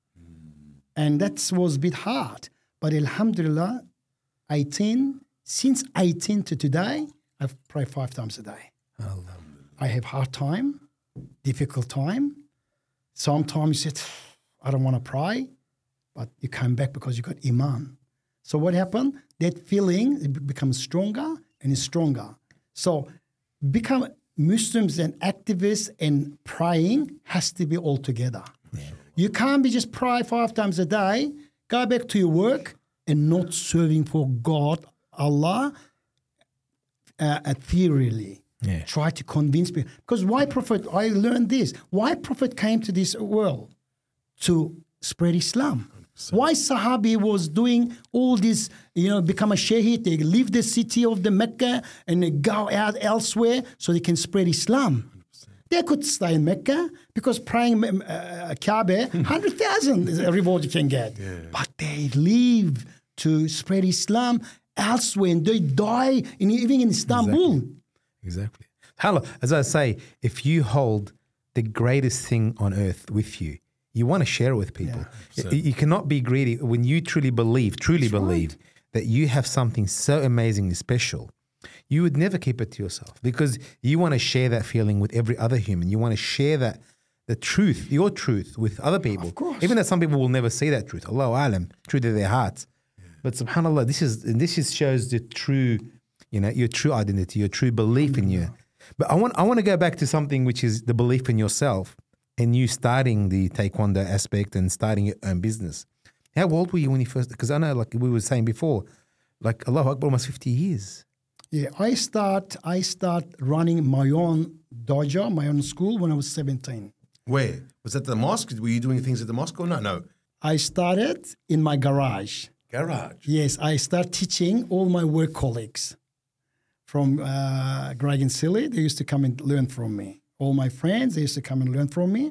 And that was a bit hard. But alhamdulillah, eighteen, since eighteen to today, I pray five times a day. I have hard time, difficult time. Sometimes you said, I don't want to pray, but you come back because you got iman. So what happened? That feeling it becomes stronger and stronger. So become Muslims and activists and praying has to be all together. Yeah. You can't be just pray five times a day, go back to your work and not serving for God, Allah, uh, ethereally. Yeah. Try to convince people. Because why Prophet, I learned this, why Prophet came to this world? To spread Islam. one hundred percent. Why Sahabi was doing all this, you know, become a shaheed, they leave the city of the Mecca and they go out elsewhere so they can spread Islam. one hundred percent. They could stay in Mecca because praying uh, Kaaba, one hundred thousand is a reward you can get. Yeah. But they leave to spread Islam elsewhere and they die in, even in Istanbul. Exactly. Exactly. Hello, as I say, if you hold the greatest thing on earth with you, you want to share it with people. Yeah, you, you cannot be greedy when you truly believe, truly That's believe right. that you have something so amazingly special. You would never keep it to yourself because you want to share that feeling with every other human. You want to share that the truth, your truth, with other people. Of course. Even though some people will never see that truth. Allahu alam, truth of their hearts. Yeah. But subhanAllah, this is this is shows the true, you know, your true identity, your true belief in you. But I want I want to go back to something which is the belief in yourself and you starting the Taekwondo aspect and starting your own business. How old were you when you first, because I know like we were saying before, like Allahu Akbar, almost fifty years. Yeah, I start I start running my own dojo, my own school when I was seventeen. Where? Was that the mosque? Were you doing things at the mosque or no? No. I started in my garage. Garage? Yes, I start teaching all my work colleagues from uh, Greg and Silly. They used to come and learn from me. All my friends, they used to come and learn from me.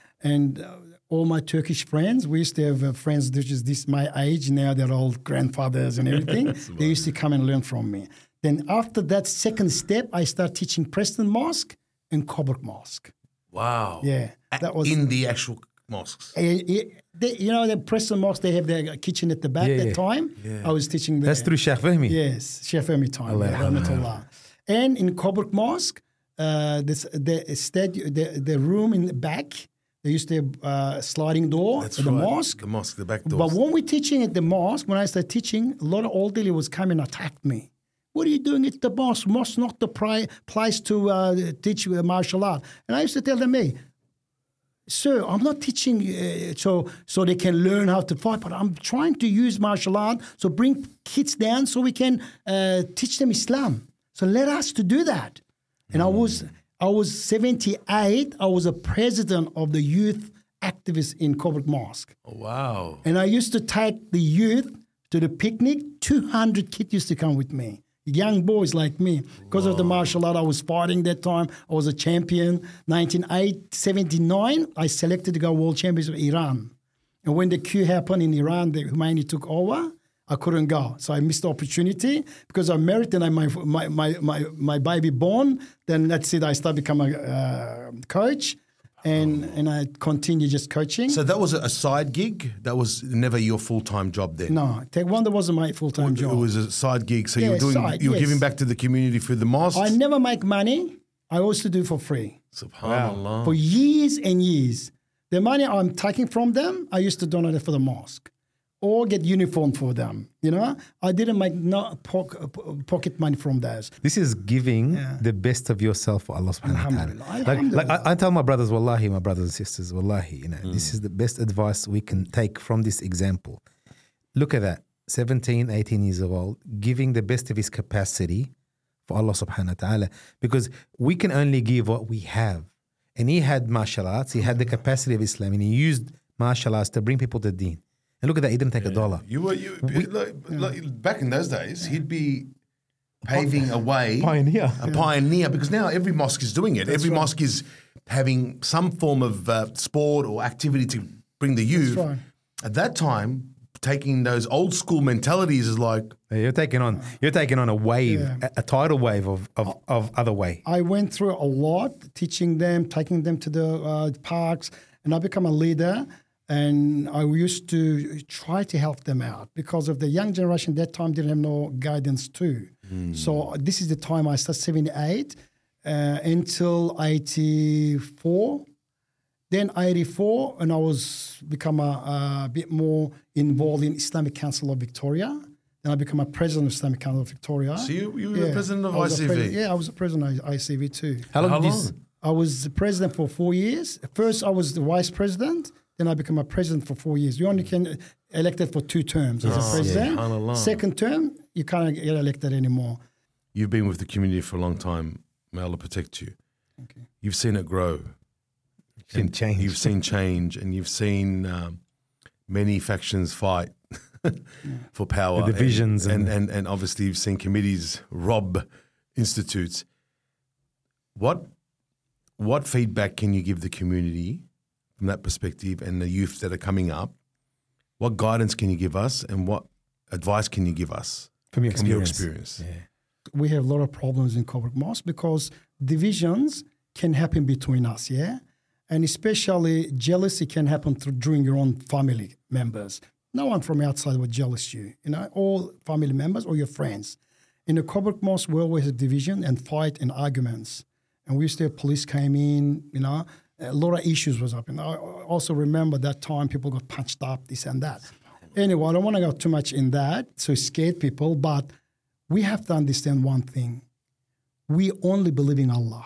And uh, all my Turkish friends, we used to have uh, friends which is this my age. Now they're all grandfathers and everything. They used to come and learn from me. Then after that second step, I start teaching Preston Mosque and Coburg Mosque. Wow. Yeah. That was in the actual mosques. Uh, they, you know, the Preston Mosque, they have their kitchen at the back yeah, that yeah. time. Yeah. I was teaching there. That's through Sheikh Fahmy. Yes, Sheikh Fahmy time. Yeah, rahmatullah. And in Coburg Mosque, uh, this, the, stadu- the the room in the back, they used to have a uh, sliding door That's at the right. mosque. The mosque, the back door. But when we're teaching at the mosque, when I started teaching, a lot of elderly was coming and attacked me. What are you doing at the mosque? Mosque not the pri- place to uh, teach uh, martial art. And I used to tell them, hey, sir, I'm not teaching uh, so so they can learn how to fight, but I'm trying to use martial art, so bring kids down so we can uh, teach them Islam. So let us to do that. And mm. I was I was seventy-eight. I was a president of the youth activists in Coburg Mosque. Oh, wow. And I used to take the youth to the picnic. two hundred kids used to come with me. Young boys like me. Because Whoa. Of the martial art, I was fighting that time. I was a champion. nineteen seventy-nine, I selected to go world champions of Iran. And when the coup happened in Iran, the Khomeini took over, I couldn't go. So I missed the opportunity because I'm married and I my my my my, my baby born. Then that's it. I started becoming a uh, coach. And and I continue just coaching. So that was a side gig? That was never your full-time job then? No, Taekwondo wasn't my full-time job. It was a side gig. So yeah, you were doing side, you were yes. giving back to the community through the mosques? I never make money. I always do for free. Subhanallah. Wow. For years and years. The money I'm taking from them, I used to donate it for the mosque. Or get uniform for them, you know. I didn't make no pocket money from those. This is giving Yeah. the best of yourself for Allah subhanahu wa ta'ala. Alhamdulillah. Like, Alhamdulillah. like I, I tell my brothers, wallahi, my brothers and sisters, wallahi, you know, mm. this is the best advice we can take from this example. Look at that, seventeen, eighteen years old, giving the best of his capacity for Allah subhanahu wa ta'ala, because we can only give what we have. And he had martial arts, he had the capacity of Islam, and he used martial arts to bring people to deen. And look at that, he didn't take yeah. a dollar. You were you we, like, yeah. like back in those days, he'd be paving a way, pioneer, a yeah. pioneer, because now every mosque is doing it. That's every right. mosque is having some form of uh, sport or activity to bring the youth. That's right. At that time, taking those old school mentalities is like, Yeah, You're taking on you're taking on a wave, Yeah. a, a tidal wave of, of, of other way. I went through a lot, teaching them, taking them to the uh, parks, and I become a leader. And I used to try to help them out because of the young generation that time didn't have no guidance too. So this is the time I started seventy-eight uh, until eighty-four. Then eighty-four, and I was become a, a bit more involved in Islamic Council of Victoria. Then I become a president of Islamic Council of Victoria. so you, you were the president of I I was a C V. pres- yeah, I was the president of I C V too. How long How did you long? s- I was the president for four years. First, I was the vice president. Then I became a president for four years. You only can elected for two terms as Oh, a president. yeah, kinda long. Second term, you can't get elected anymore. You've been with the community for a long time. May Allah protect you. Okay. You've seen it grow. seen And change. You've seen change, and you've seen um, many factions fight for power. The divisions and, and- and, and, and obviously you've seen committees rob institutes. What what feedback can you give the community from that perspective and the youth that are coming up? What guidance can you give us, and what advice can you give us from your from your experience? experience? Yeah. We have a lot of problems in Cobrak Mosque because divisions can happen between us, yeah? And especially jealousy can happen through, during your own family members. No one from outside would jealous you, you know, all family members or your friends. In the Cobrak Mosque, we always have division and fight and arguments. And we used to have police came in, you know, a lot of issues was happening. I also remember that time people got punched up, this and that. Anyway, I don't want to go too much in that, so scare people, but we have to understand one thing. We only believe in Allah.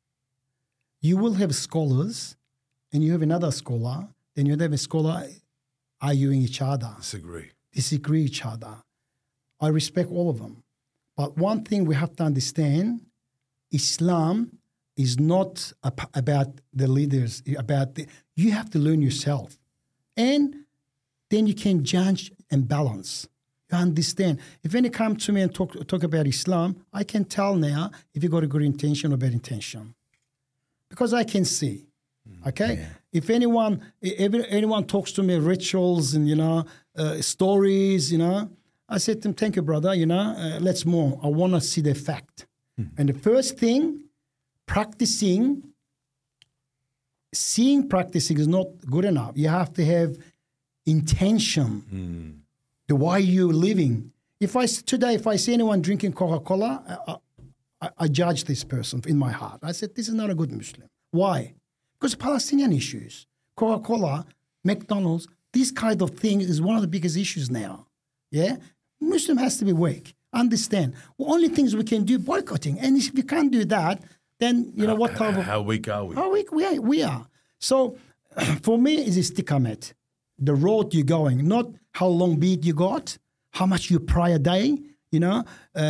You will have scholars, and you have another scholar, then you have a scholar arguing each other, Disagree. disagree each other. I respect all of them. But one thing we have to understand, Islam is not ap- about the leaders, about the, you have to learn yourself. And then you can judge and balance. You understand. If any come to me and talk talk about Islam, I can tell now if you got a good intention or bad intention. Because I can see. Okay? If anyone if anyone talks to me rituals and, you know, uh, stories, you know, I said to him, thank you, brother, you know, uh, let's move. I want to see the fact. And the first thing, practicing, seeing practicing is not good enough. You have to have intention, the way you're living. If I today, if I see anyone drinking Coca-Cola, I, I, I judge this person in my heart. I said, this is not a good Muslim. Why? Because Palestinian issues, Coca-Cola, McDonald's, this kind of thing is one of the biggest issues now. Yeah, Muslim has to be weak. Understand? Well, only things we can do boycotting, and if we can't do that, then you know what type of How weak are we? how weak we are. We are. So, for me, it's istiqamet, the road you're going, not how long beat you got, how much you pray a day. You know,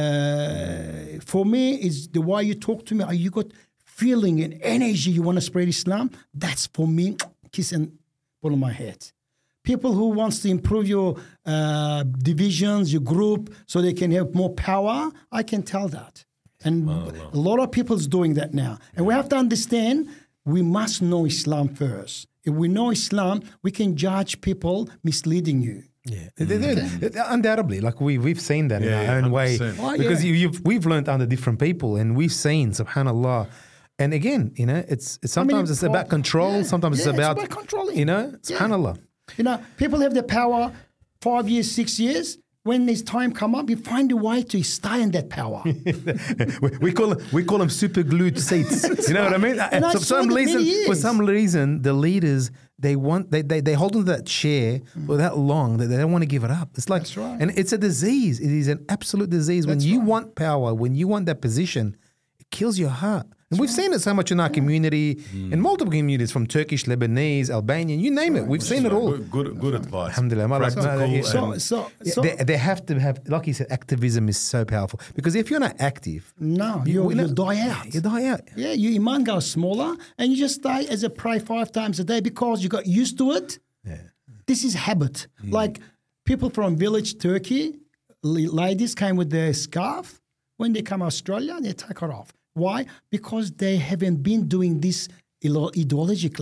uh, for me, it's the way you talk to me. Are you got feeling and energy you want to spread Islam? That's for me, kiss and pull on my head. People who wants to improve your uh, divisions, your group, so they can have more power, I can tell that. And a lot of people's doing that now. And we have to understand, we must know Islam first. If we know Islam, we can judge people misleading you. Yeah, They- they- they- undoubtedly, like we we've seen that Yeah, in yeah, our own way, one hundred percent. Oh, because yeah. you, you've we've learned under different people, and we've seen, subhanallah. And again, you know, it's, it's sometimes it's pro- about control, yeah, sometimes yeah, it's it's about, about controlling. you know, Yeah. subhanallah. You know, people have the power five years, six years. When this time come up, you find a way to stay in that power. we, we call them, we call them super glued seats. You know what I mean? And I for saw some that many reason, for years. some reason, the leaders they want they they, they hold onto that chair for that long that they don't want to give it up. It's like, That's right. and it's a disease. It is an absolute disease. When That's you right. want power, when you want that position, it kills your heart. And we've seen it so much in our community, in multiple communities, from Turkish, Lebanese, Albanian, you name it. We've seen it all. Good, good, good advice. Alhamdulillah. My- Practical my- yeah. So, and- so, Yeah, so they, they have to have, like you said, activism is so powerful. Because if you're not active, no, you- you, we you not- die out. you die out. Yeah, your iman goes smaller, and you just stay as a pray five times a day because you got used to it. Yeah. This is habit. Like people from village Turkey, l- ladies came with their scarf. When they come Australia, they take it off. Why? Because they haven't been doing this ilo- ideologically.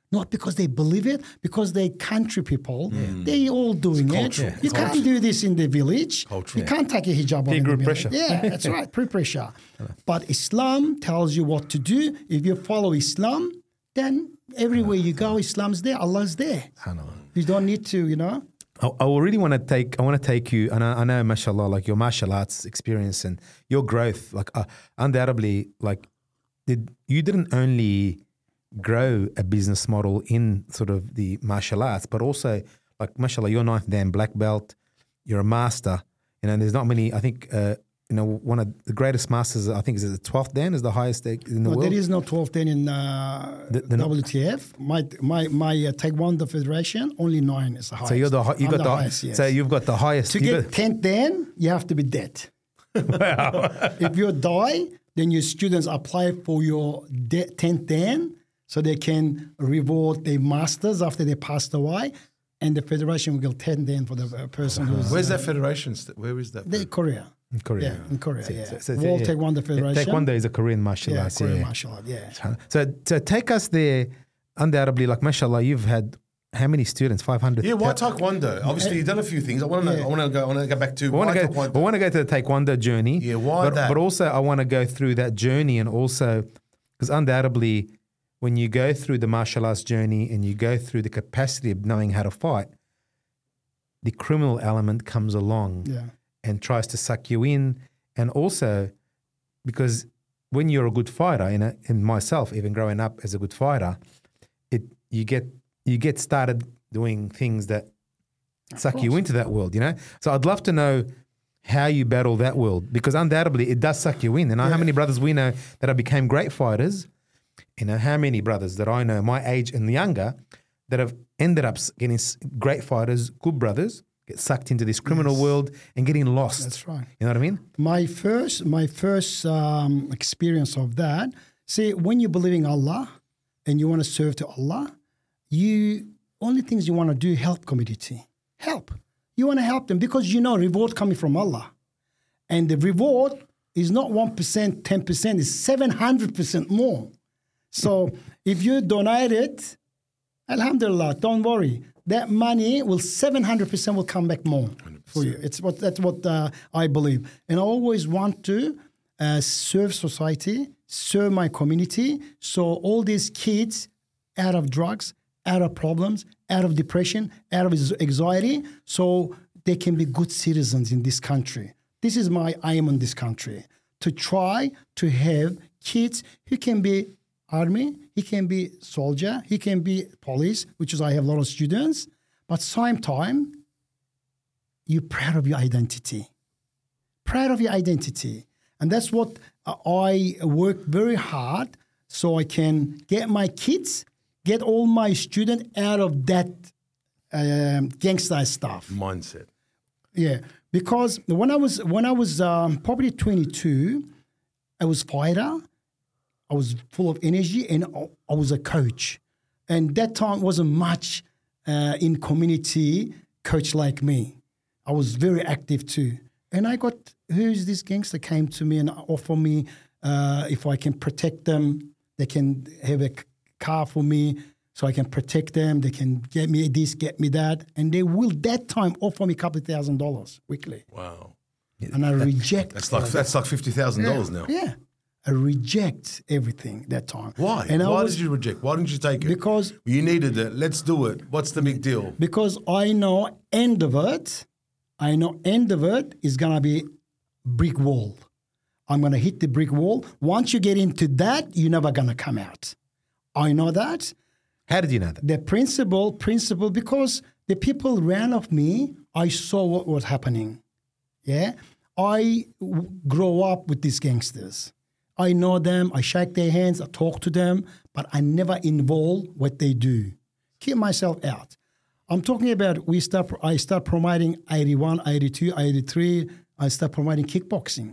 Not because they believe it, because they country people, they all doing it. cultural. You Culture. can't do this in the village. Cultural. You can't take a hijab on in the group village. pressure. Yeah, that's right, peer pressure. But Islam tells you what to do. If you follow Islam, then everywhere you go, Islam's there, Allah's there. You don't need to, you know. I, I really want to take. I want to take you, and I, I know, mashallah, like your martial arts experience and your growth, like uh, undoubtedly, like did you didn't only grow a business model in sort of the martial arts, but also like mashallah, you're ninth dan black belt, you're a master. You know, there's not many. I think uh, you know one of the greatest masters. I think is the twelfth dan is the highest in the No, world. there is no twelve ten in uh, The- the- W T F. My my my uh, Taekwondo Federation only nine is the highest. So you're the hi- you I'm got the the, highest, yes. so you've got the highest. To you get got- tenth dan, you have to be dead. If you die, then your students apply for your de- tenth dan so they can reward their masters after they passed away, and the federation will give ten dan for the uh, person who's Where's uh, that federation? st- Where is that? the Korea. in Korea. Yeah, in Korea. yeah. So- so- World yeah. Taekwondo Federation. Taekwondo is a Korean martial yeah, arts. Korean yeah. martial art. Yeah. So, so take us there. Undoubtedly, like mashallah, you've had how many students? Five hundred. Yeah, why Taekwondo? Obviously, you've done a few things. I want to know. Yeah. I want to go. I want to go back to We want why to go. Taekwondo. We want to go to the Taekwondo journey. Yeah, why but, that? But also, I want to go through that journey, and also because undoubtedly, when you go through the martial arts journey and you go through the capacity of knowing how to fight, the criminal element comes along Yeah. and tries to suck you in, and also because when you're a good fighter, you know, and myself, even growing up as a good fighter, it you get you get started doing things that suck you into that world, you know. So I'd love to know how you battle that world, because undoubtedly it does suck you in. And I how many brothers we know that have became great fighters. You know, how many brothers that I know, my age and younger, that have ended up s- getting s- great fighters, good brothers, get sucked into this criminal Yes. world and getting lost. That's right. You know what I mean? My first, my first um, experience of that. See, when you believe in Allah and you want to serve to Allah, you only things you want to do help community, help. You want to help them because you know reward coming from Allah, and the reward is not one percent, ten percent, it's seven hundred percent more. So if you donate it, alhamdulillah, don't worry. That money will seven hundred percent will come back more for you. It's what that's what uh, I believe, and I always want to uh, serve society, serve my community. So all these kids out of drugs, out of problems, out of depression, out of anxiety, so they can be good citizens in this country. This is my aim in this country, to try to have kids who can be army, he can be soldier, he can be police, which is I have a lot of students, but same time, you're proud of your identity. Proud of your identity. And that's what uh, I work very hard so I can get my kids, get all my students out of that um, gangster stuff. Mindset. Yeah, because when I was when I was um, probably twenty-two, I was fighter. I was full of energy, and I- I was a coach. And that time wasn't much uh, in community coach like me. I was very active too. And I got, who's this gangster came to me and offered me uh, if I can protect them, they can have a c- car for me so I can protect them. They can get me this, get me that. And they will that time offer me a couple of thousand dollars weekly. Wow. And I reject. That's like that's like fifty thousand dollars now. Yeah. I reject everything that time. Why? And I Why was, did you reject? Why didn't you take it? Because you needed it. Let's do it. What's the big deal? because I know end of it, I know end of it is gonna be brick wall. I'm gonna hit the brick wall. Once you get into that, you're never gonna come out. I know that. How did you know that? The principle, principle, because the people ran off me, I saw what was happening. Yeah, I w- grow up with these gangsters. I know them. I shake their hands. I talk to them, but I never involve what they do. Keep myself out. I'm talking about we start. I start promoting eighty-one, eighty-two, eighty-three. I start promoting kickboxing.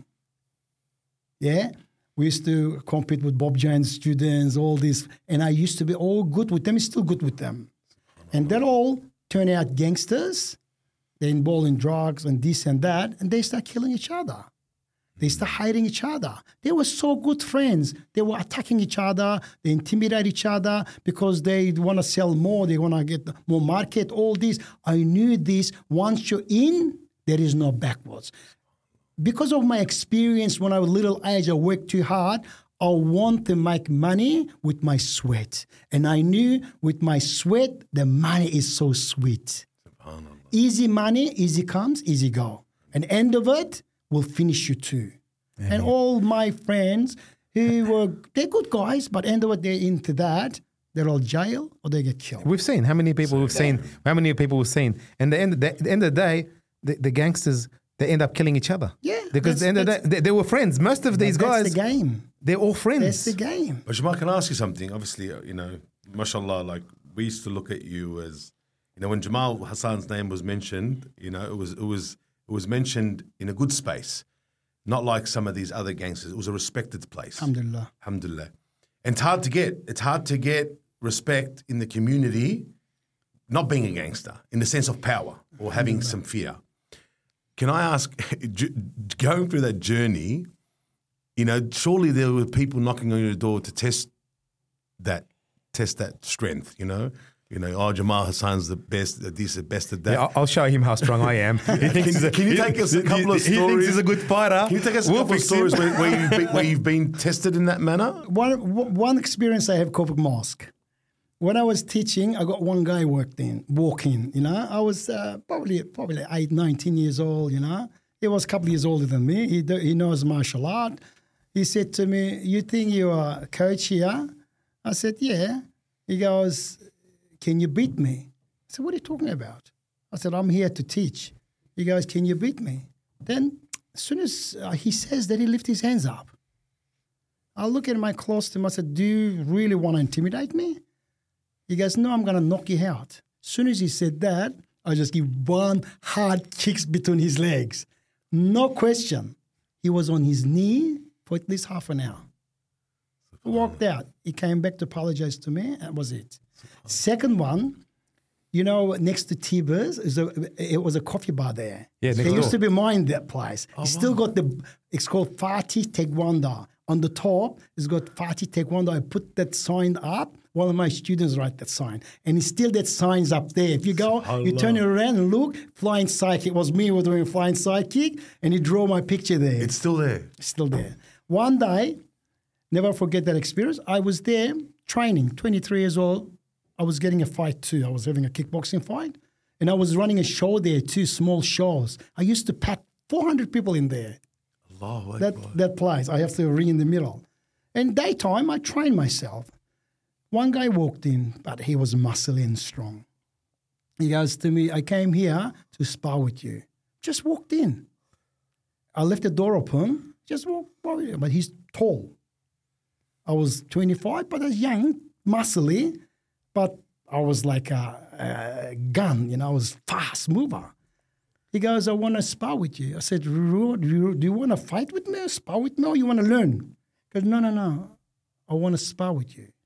Yeah, we used to compete with Bob Jones students, all this, and I used to be all good with them. Still good with them, and they all turn out gangsters. They involved in drugs and this and that, and they start killing each other. They start hating each other. They were so good friends. They were attacking each other. They intimidate each other because they want to sell more. They want to get more market, all this. I knew this. Once you're in, there is no backwards. Because of my experience when I was little age, I worked too hard. I want to make money with my sweat. And I knew with my sweat, the money is so sweet. Easy money, easy comes, easy go. And end of it, will finish you too. Yeah. And all my friends who were, they're good guys, but end of it, they're into that. They're all jail or they get killed. We've seen how many people So we've seen, how many people we've seen. And the end of the, the end of the day, the, the gangsters, they end up killing each other. Yeah. Because the end of the day, they, they were friends. Most of these But guys, that's the game. they're all friends. That's the game. But Jamal, can I ask you something? Obviously, uh, you know, mashallah, like we used to look at you as, you know, when Jamal Hassan's name was mentioned, you know, it was it was it was mentioned in a good space, not like some of these other gangsters. It was a respected place. Alhamdulillah. Alhamdulillah. And it's hard to get. It's hard to get respect in the community, not being a gangster, in the sense of power or having some fear. Can I ask, going through that journey, you know, surely there were people knocking on your door to test that, test that strength, you know? You know, oh, Jamal Hassan's the best at this, the best at that. Yeah, I'll- I'll show him how strong I am. He thinks Can, he's a- can you he- take us a he- couple of he stories? thinks he's a good fighter. Can you take us a We'll couple of fix him. stories where, where, you've been, where you've been tested in that manner? One, one experience I have, Kopek Mosque. When I was teaching, I got one guy worked in, walk in, you know. I was uh, probably probably eight, nineteen years old, you know. He was a couple of years older than me. He do, he knows martial art. He said to me, "You think you are a coach here?" I said, "Yeah." He goes, "Can you beat me?" I said, "What are you talking about?" I said, "I'm here to teach." He goes, "Can you beat me?" Then as soon as uh, he says that, he lifts his hands up. I look at my close to him. I said, "Do you really want to intimidate me?" He goes, "No, I'm going to knock you out." As soon as he said that, I just give one hard kicks between his legs. No question. He was on his knee for at least half an hour. He walked out. He came back to apologize to me. That was it. Second one, you know, next to Tiber's, is a, it was a coffee bar there. Yeah, next It used door. to be mine, that place. It's still got the, it's called Fatih Taekwondo. On the top, it's got Fatih Taekwondo. I put that sign up. One of my students write that sign. And it's still that sign's up there. If you go, you turn it around and look, flying sidekick. It was me who was doing flying sidekick, and he drew my picture there. It's still there. Still there. One day, never forget that experience. I was there training, twenty-three years old. I was getting a fight too. I was having a kickboxing fight. And I was running a show there too, small shows. I used to pack four hundred people in there. Allahu That, Akbar. that place. I have to ring in the middle. And daytime, I trained myself. One guy walked in, but he was muscly and strong. He goes to me, "I came here to spar with you." Just walked in. I left the door open, just walked, but he's tall. I was twenty-five, but I was young, muscly, but I was like a, a gun, you know, I was fast mover. He goes, "I want to spar with you." I said, "Ru- do you, do you want to fight with me or spar with me or you want to learn?" He goes, "No, no, no, I want to spar with you."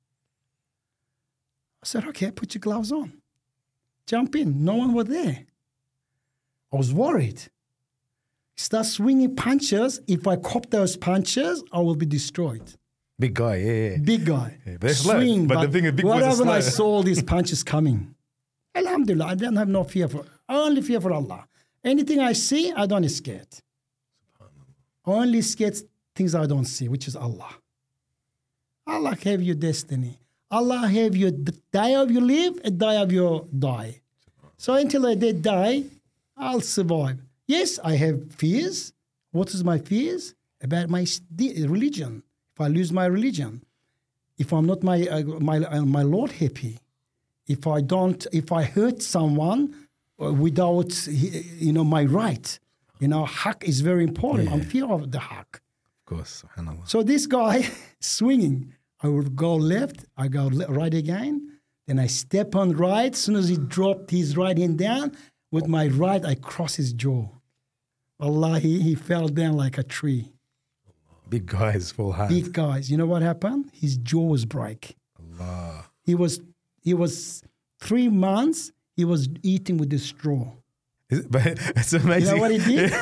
I said, "Okay, put your gloves on. Jump in." No one was there. I was worried. Start swinging punches. If I cop those punches, I will be destroyed. Big guy, yeah, yeah. Big guy. Yeah, they're slow, Swing, but the thing is, big boys are whatever I slow. saw these punches coming. Alhamdulillah, I don't have no fear for, I only fear for Allah. Anything I see, I don't scared. I only scared things I don't see, which is Allah. Allah have your destiny. Allah have your the day of your live and day of your die. So until I did die, I'll survive. Yes, I have fears. What is my fears? About my st- religion. If I lose my religion, if I'm not my uh, my uh, my Lord happy, if I don't, if I hurt someone uh, without you know my right, you know, haq is very important. Yeah. I'm fear of the haq. Of course, subhanAllah. So this guy swinging, I would go left, I go le- right again, then I step on right. As soon as he dropped his right hand down, with my right, I cross his jaw. Wallahi, he fell down like a tree. Big guys, full hard. Big guys. You know what happened? His jaw was break. Allah. He was, he was three months, he was eating with a straw. Is- But it's amazing. You know what he did?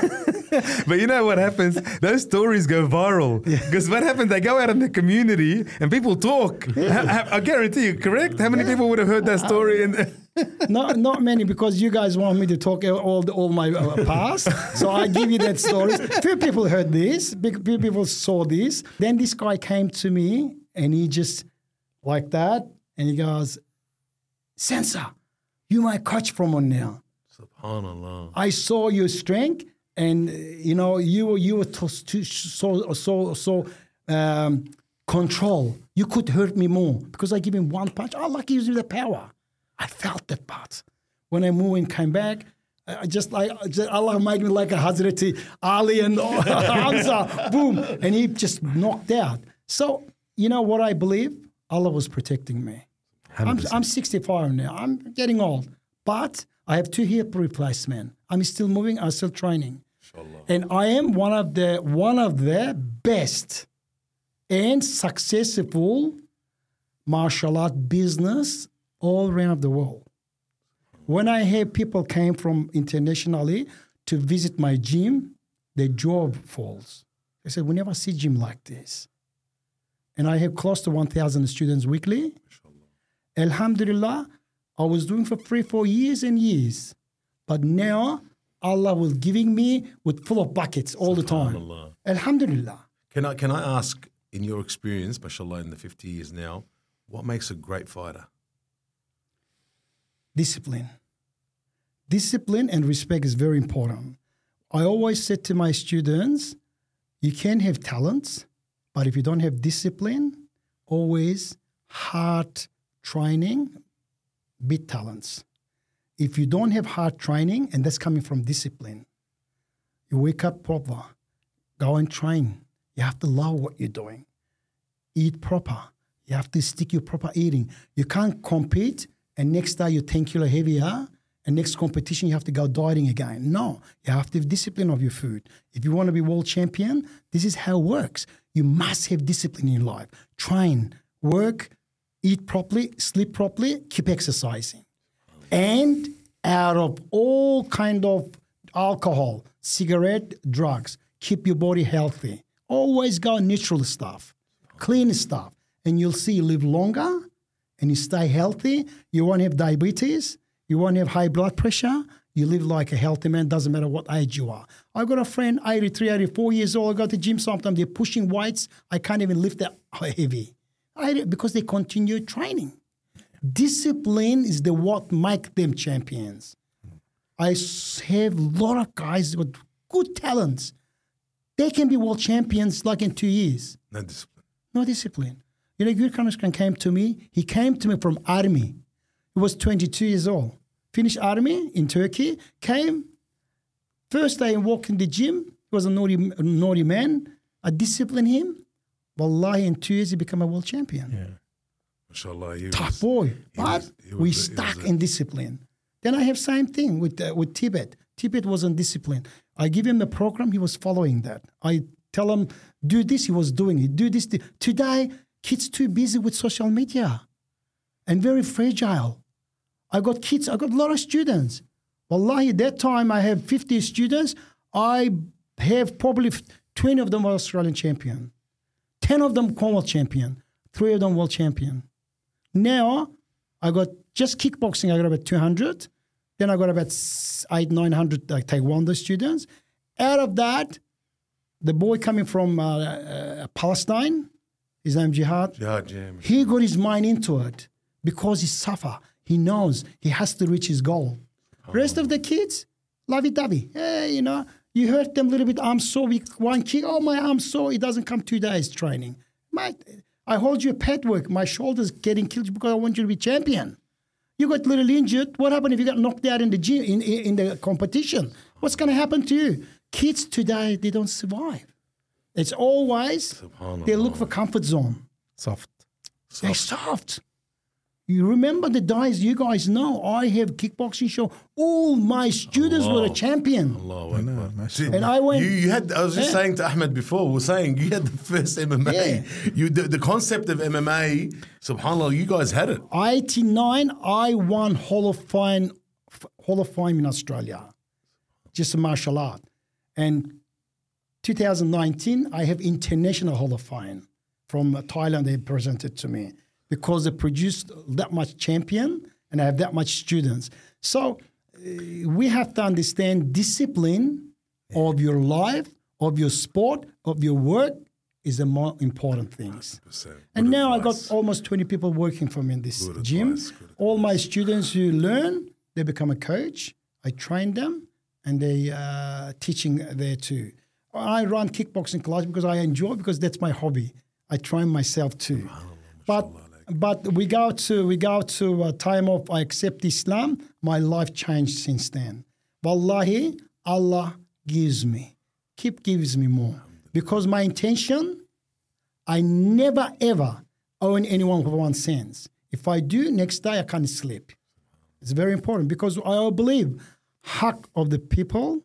But you know what happens? Those stories go viral. Because what happens? They go out in the community and people talk. I, I guarantee you, correct? How many people would have heard that story? And not not many, because you guys want me to talk all the, all my uh, past. So I give you that story. Few people heard this. Big few people saw this. Then this guy came to me and he just like that, and he goes, "Sensor, you my coach from on now. Subhanallah. I saw your strength, and uh, you know you you were to, to, so so so um, control. You could hurt me more because I give him one punch. Oh, lucky using the power. I felt that part. When I moved and came back, I just like just, Allah made me like a Hazreti Ali and Hamza, boom, and he just knocked out. So you know what I believe? Allah was protecting me. I'm, I'm sixty-five now. I'm getting old, but I have two hip replacement. I'm still moving. I'm still training, Inshallah. And I am one of the one of the best and successful martial art business all around the world. When I have people came from internationally to visit my gym, their jaw falls. They said, "We never see gym like this." And I have close to one thousand students weekly. Alhamdulillah, I was doing for free for years and years. But now, Allah was giving me with full of buckets all the time. Alhamdulillah. Can I, can I ask, in your experience, mashallah, in the fifty years now, what makes a great fighter? Discipline. Discipline and respect is very important. I always said to my students, you can have talents, but if you don't have discipline, always hard training, beat talents. If you don't have hard training, and that's coming from discipline, you wake up proper, go and train. You have to love what you're doing. Eat proper. You have to stick your proper eating. You can't compete and next day you're ten kilo heavier and next competition you have to go dieting again. No, you have to have discipline of your food. If you want to be world champion, this is how it works. You must have discipline in your life. Train, work, eat properly, sleep properly, keep exercising. And out of all kind of alcohol, cigarette, drugs, keep your body healthy. Always go natural stuff, clean stuff, and you'll see you live longer and you stay healthy. You won't have diabetes. You won't have high blood pressure. You live like a healthy man, doesn't matter what age you are. I got a friend, eighty-three, eighty-four years old. I go to the gym sometimes. They're pushing weights. I can't even lift that heavy I, because they continue training. Discipline is the what make them champions. I have a lot of guys with good talents. They can be world champions like in two years. No discipline. No discipline. You know, Gürkan came to me. He came to me from army. He was twenty-two years old. Finished army in Turkey. Came. First day I walked in the gym. He was a naughty, naughty man. I disciplined him. Wallahi, in two years he became a world champion. Yeah. Mashallah. He Tough was, boy. he But was- he was we a- he stuck was a- in discipline. Then I have same thing with uh, with Tibet. Tibet wasn't disciplined. I give him the program. He was following that. I tell him, do this. He was doing it. Do this. Do. Today, kids too busy with social media and very fragile. I got kids. I got a lot of students. Wallahi, that time I have fifty students. I have probably twenty of them are Australian champion. ten of them Commonwealth champion. Three of them world champion. Now, I got just kickboxing, I got about two hundred. Then I got about eight, nine hundred like, Taekwondo students. Out of that, the boy coming from uh, uh, Palestine, his name Jihad, Jihad, yeah, he got his mind into it because he suffer. He knows he has to reach his goal. Rest of the kids, lovey-dovey. Hey, you know, you hurt them a little bit, arm sore, weak, one kick, oh, my arm sore, it doesn't come two days training. Mate, I hold you a pad work, my shoulder's getting killed because I want you to be champion. You got a little injured. What happened if you got knocked out in the gym, in, in, in the competition? What's going to happen to you? Kids today, they don't survive. It's always, they look for comfort zone. Soft. They're soft. You remember the days, you guys know, I have kickboxing show. All my students were a champion. Allahu know, Akbar. See, And I went- You, you had. I was just Yeah. saying to Ahmed before. We were saying you had the first M M A. Yeah. You the, the concept of M M A. Subhanallah, you guys had it. eighty-nine, I won Hall of Fame, Hall of Fame in Australia. Just a martial art. And twenty nineteen, I have International Hall of Fame from Thailand. They presented to me because they produced that much champion and I have that much students. So uh, we have to understand discipline of your life, of your sport, of your work is the more important things. And now advice. I got almost twenty people working for me in this Good gym. Advice. All my students who learn, they become a coach. I train them and they uh, teaching there too. I run kickboxing class because I enjoy because that's my hobby. I train myself too. But but we go to we go to a time of I accept Islam. My life changed since then. Wallahi, Allah gives me, keep gives me more because my intention, I never ever owe anyone for one cent. If I do, next day I can't sleep. It's very important because I believe haq of the people.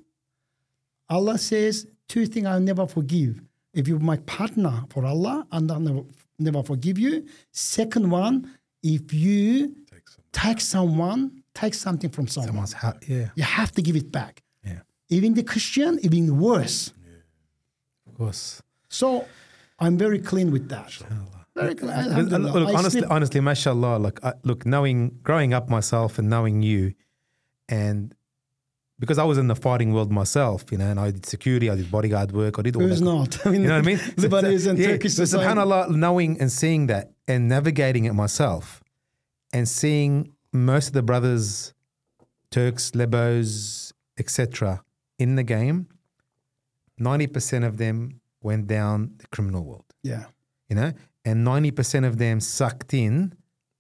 Allah says two things I'll never forgive. If you're my partner for Allah, I'll never, never forgive you. Second one, if you take, take someone, take something from someone, Someone's ha- yeah. you have to give it back. Yeah. Even the Christian, even worse. Yeah. Of course. So I'm very clean with that. Very clean. Look, look honestly, sleep. honestly, mashallah, like, I, look, knowing, growing up myself and knowing you, and because I was in the fighting world myself, you know, and I did security, I did bodyguard work, I did all Who's that. not? I mean, you know what I mean? Lebanese and yeah, Turkish so society. SubhanAllah, knowing and seeing that and navigating it myself and seeing most of the brothers, Turks, Lebos, et cetera, in the game, ninety percent of them went down the criminal world. Yeah. You know, and ninety percent of them sucked in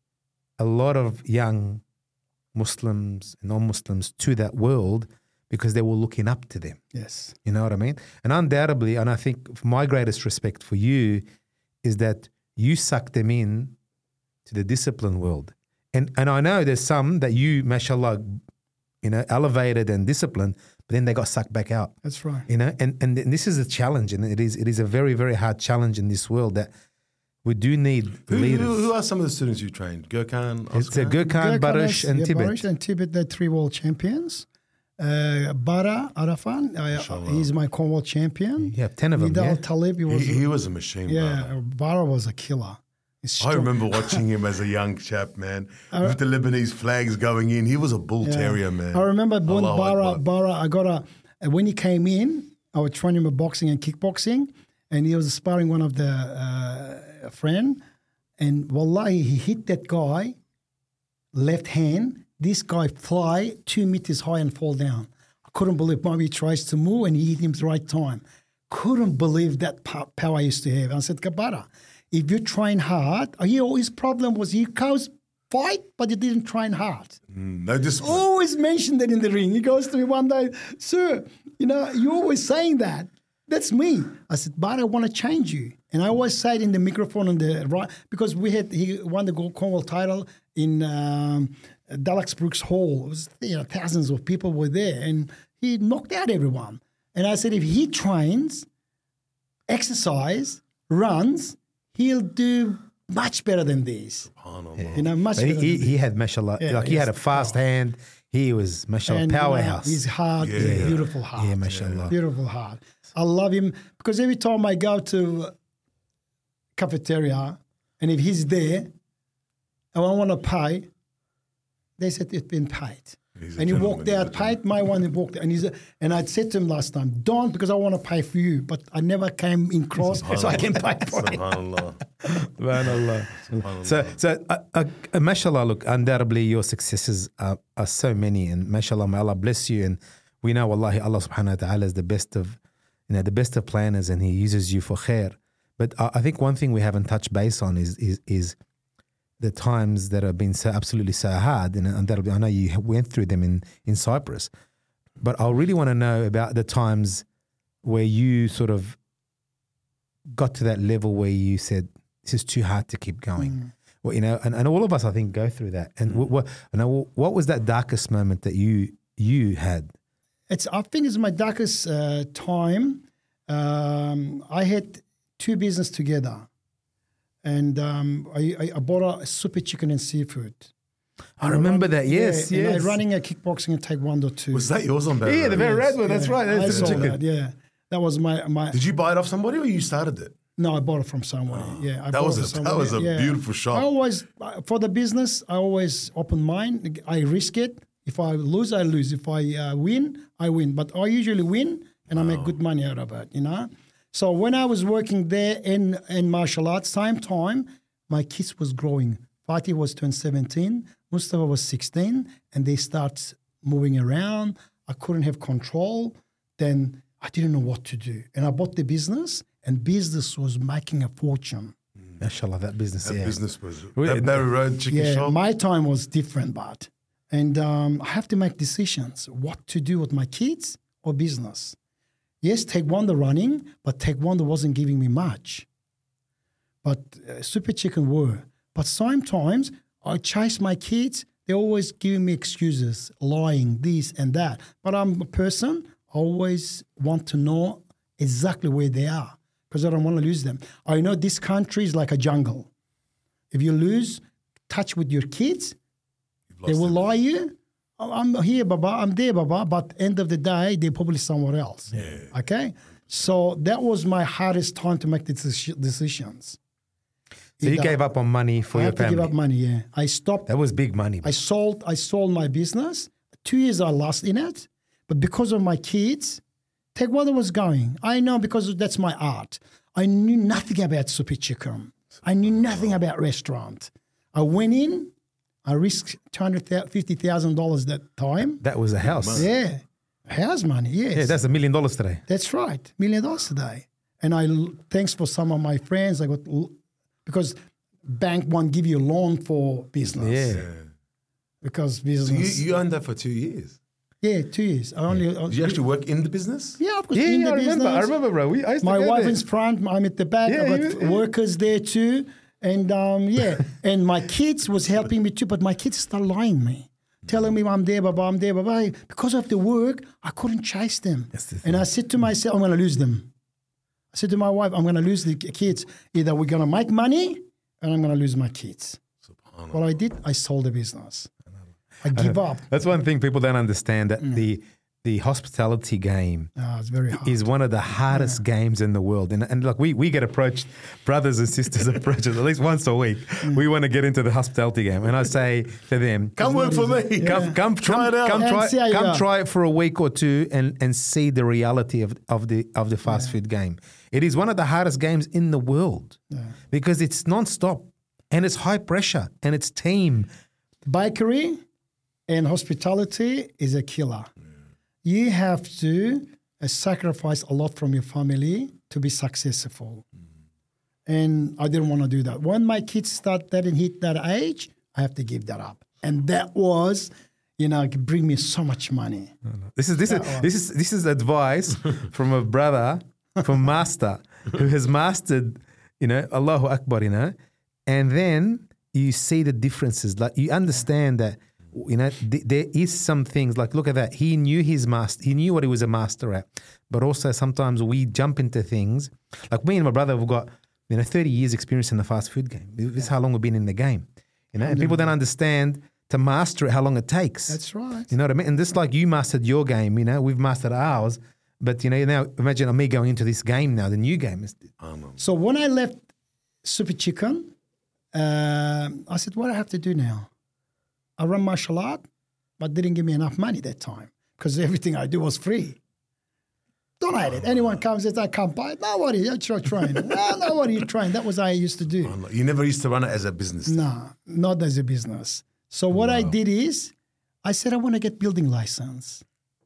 a lot of young Muslims and non-Muslims to that world because they were looking up to them. Yes. You know what I mean? And undoubtedly, and I think my greatest respect for you is that you suck them in to the discipline world. And and I know there's some that you, mashallah, you know, elevated and disciplined, but then they got sucked back out. That's right. You know, and, and, and this is a challenge, and it is it is a very, very hard challenge in this world that we do need who, leaders. Who, who are some of the students you trained? Gurkhan, Oscar? It's a Gurkhan, Barish, and yeah, Tibet. Barish and Tibet, they're three world champions. Uh, Bara Arafan, uh, he's my Cornwall champion. You have ten of them, Nidal yeah? Talib, he was, he, he was a machine. Yeah, Bara. Bara was a killer. I remember watching him as a young chap, man, with the Lebanese flags going in. He was a bull yeah. terrier, man. I remember when Allah Bara, Akbar. Bara, I got a, when he came in, I was training him with boxing and kickboxing, and he was sparring one of the uh, friend, and wallahi, he hit that guy, left hand, this guy fly two meters high and fall down. I couldn't believe, maybe he tries to move and he hit him the right time. Couldn't believe that power I used to have. And I said, Kabara, if you train hard, he, his problem was he goes fight, but he didn't train hard. Mm, no discipline. Always mentioned that in the ring. He goes to me one day, sir, you know, you're always saying that. That's me. I said, but I want to change you. And I always say it in the microphone on the right, because we had, he won the Cornwall title in um, Dallas Brooks Hall. It was, you know, thousands of people were there and he knocked out everyone. And I said, if he trains, exercise, runs, he'll do much better than these. Yeah. You know, much But better he, than he had, mashallah, Yeah, like he had a yes. fast hand. He was, mashallah, And, you know, powerhouse. his heart Yeah. is a Yeah. beautiful heart. Yeah, mashallah. Beautiful heart. I love him because every time I go to cafeteria and if he's there and I want to pay, they said it's been paid. He's a And he gentleman, walked he's a out, paid my one, he walked out. And, he's a, and I'd said to him last time, don't because I want to pay for you. But I never came in cross so I can pay for it. Subhanallah. Subhanallah. Subhanallah. So, so uh, uh, uh, mashallah, look, undoubtedly your successes are, are so many, and mashallah, may Allah bless you. And we know, wallahi, Allah subhanahu wa ta'ala is the best of, you know, the best of planners, and He uses you for khair. But uh, I think one thing we haven't touched base on is is is the times that have been so absolutely so hard, and undoubtedly, I know you went through them in in Cyprus. But I really want to know about the times where you sort of got to that level where you said, this is too hard to keep going. Mm. Well, you know, and, and all of us, I think, go through that. And mm. what, you know, what was that darkest moment that you you had? It's I think it's my darkest uh, time. Um, I had two business together, and um, I, I, I bought a super chicken and seafood, I remember that. Yes, yeah, yes. And I running a kickboxing and taekwondo too. Was that yours on Barrow Yeah, the Road? very Yes, red one. That's yeah. right. That's I the saw chicken. that. Yeah, that was my my. Did you buy it off somebody or you started it? No, I bought it from somebody. yeah, I that bought was it a- from that somebody. was a Yeah. beautiful shop. I always uh, for the business. I always open mind. I risk it. If I lose, I lose. If I uh, win, I win. But I usually win, and I make good money out of it. You know. So when I was working there in in martial arts, same time, my kids was growing. Fatih was turned seventeen. Mustafa was sixteen, and they start moving around. I couldn't have control. Then I didn't know what to do, and I bought the business. And business was making a fortune. Mashallah, that business. That yeah. business was Really? that Barrow Road chicken Yeah, shop. my time was different, but and um, I have to make decisions what to do with my kids or business. Yes, taekwondo running, but taekwondo wasn't giving me much. But uh, Super Chicken were. But sometimes I chase my kids. They're always giving me excuses, lying, this and that. But I'm a person. I always want to know exactly where they are because I don't want to lose them. I know this country is like a jungle. If you lose touch with your kids, You've they lost will it. lie you. "Oh, I'm here, Baba. I'm there, Baba. But end of the day, they're probably somewhere else. Yeah. Okay? So that was my hardest time to make the deci- decisions. So you Either- gave up on money for I your had to family. give up money, yeah. I stopped. That was big money. I sold I sold my business. Two years I lost in it. But because of my kids, taekwondo was going. I know because that's my art. I knew nothing about Super Chicken. I knew nothing about restaurant. I went in, I risked two hundred fifty thousand dollars that time. That was a house. Yeah. House money, yes. Yeah, that's a million dollars today. That's right, million dollars today. And I thanks for some of my friends. I got l- because bank won't give you a loan for business. Yeah. Because So you, business. you owned that for two years. yeah, two years. I only. Did you actually work in the business? Yeah, of course. Yeah, in yeah, the I remember. business. I remember, bro. We, I used to My go wife there. is front. I'm at the back. Yeah, I got you- workers there too, and um, yeah, and my kids was helping me too. But my kids started lying me, telling me I'm there, Baba, I'm there, Baba. Because of the work, I couldn't chase them, That's the and I said to myself, I'm going to lose them. I said to my wife, I'm going to lose the kids. Either we're going to make money, and I'm going to lose my kids. Subhanallah. What I did, I sold the business. I give up. That's one thing people don't understand, that the the hospitality game Ah, it's very hard. is one of the hardest games in the world. And and look, we, we get approached, brothers and sisters approach us at least once a week. We want to get into the hospitality game. And I say to them, Come work for me. Come, come, Try come, it out. come And try, see how you come go. try it for a week or two, and, and see the reality of, of the of the fast food game. It is one of the hardest games in the world because it's non-stop and it's high pressure and it's team. Bakery and hospitality is a killer. You have to uh, sacrifice a lot from your family to be successful. And I didn't want to do that. When my kids start that and hit that age, I have to give that up. And that was, you know, bring me so much money. This is this is this is this is advice from a brother, from master who has mastered, you know, Allahu Akbar, you know, and then you see the differences. Like you understand that, you know, th- there is some things like, look at that. He knew his master. He knew what he was a master at. But also sometimes we jump into things. Like me and my brother have got, you know, thirty years experience in the fast food game. This is how long we've been in the game. You know, and people don't understand to master it how long it takes. That's right. You know what I mean? And just like you mastered your game, you know, we've mastered ours. But, you know, now imagine me going into this game now, the new game. Is, So when I left Super Chicken, um, I said, what do I have to do now? I run martial art, but didn't give me enough money that time because everything I do was free. Donate it. Anyone comes and says, I can't buy it. No worry, you try train. No, no worry, you train. That was what I used to do. You never used to run it as a business. No, not as a business. So what I did is, I said, I want to get building license.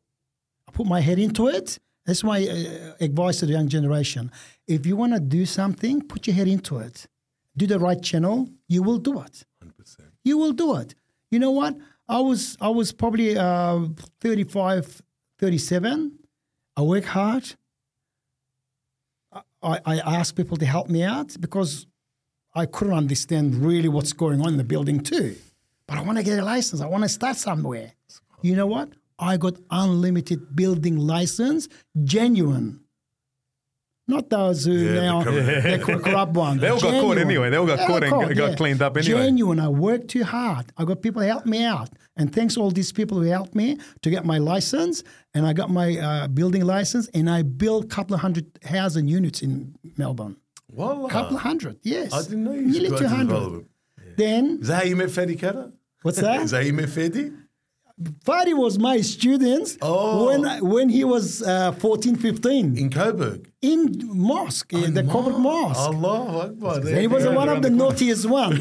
I put my head into it. That's my uh, advice to the young generation. If you want to do something, put your head into it. Do the right channel, you will do it. one hundred percent. You will do it. You know what? I was I was probably uh, thirty-five, thirty-seven. I work hard. I, I ask people to help me out because I couldn't understand really what's going on in the building too. But I want to get a license. I want to start somewhere. You know what? I got unlimited building license, genuine. Not those who Yeah, the now, corrupt- the cor- corrupt ones. They all got caught Genuine. anyway. They all got They caught and caught, got cleaned up anyway. Genuine. I worked too hard. I got people who helped me out. And thanks to all these people who helped me to get my license. And I got my uh, building license. And I built a couple of hundred housing units in Melbourne. Wallah. A couple of hundred, yes. I didn't know you Nearly used to two go to hundred. development. Then, Is that how you met Fadi Kata? what's that? Is that how you met Fadi? Fadi was my student Oh. when when he was uh, fourteen, fifteen In Coburg? in mosque, in the Coburg Mosque. Allah Akbar. And he was one of the naughtiest one.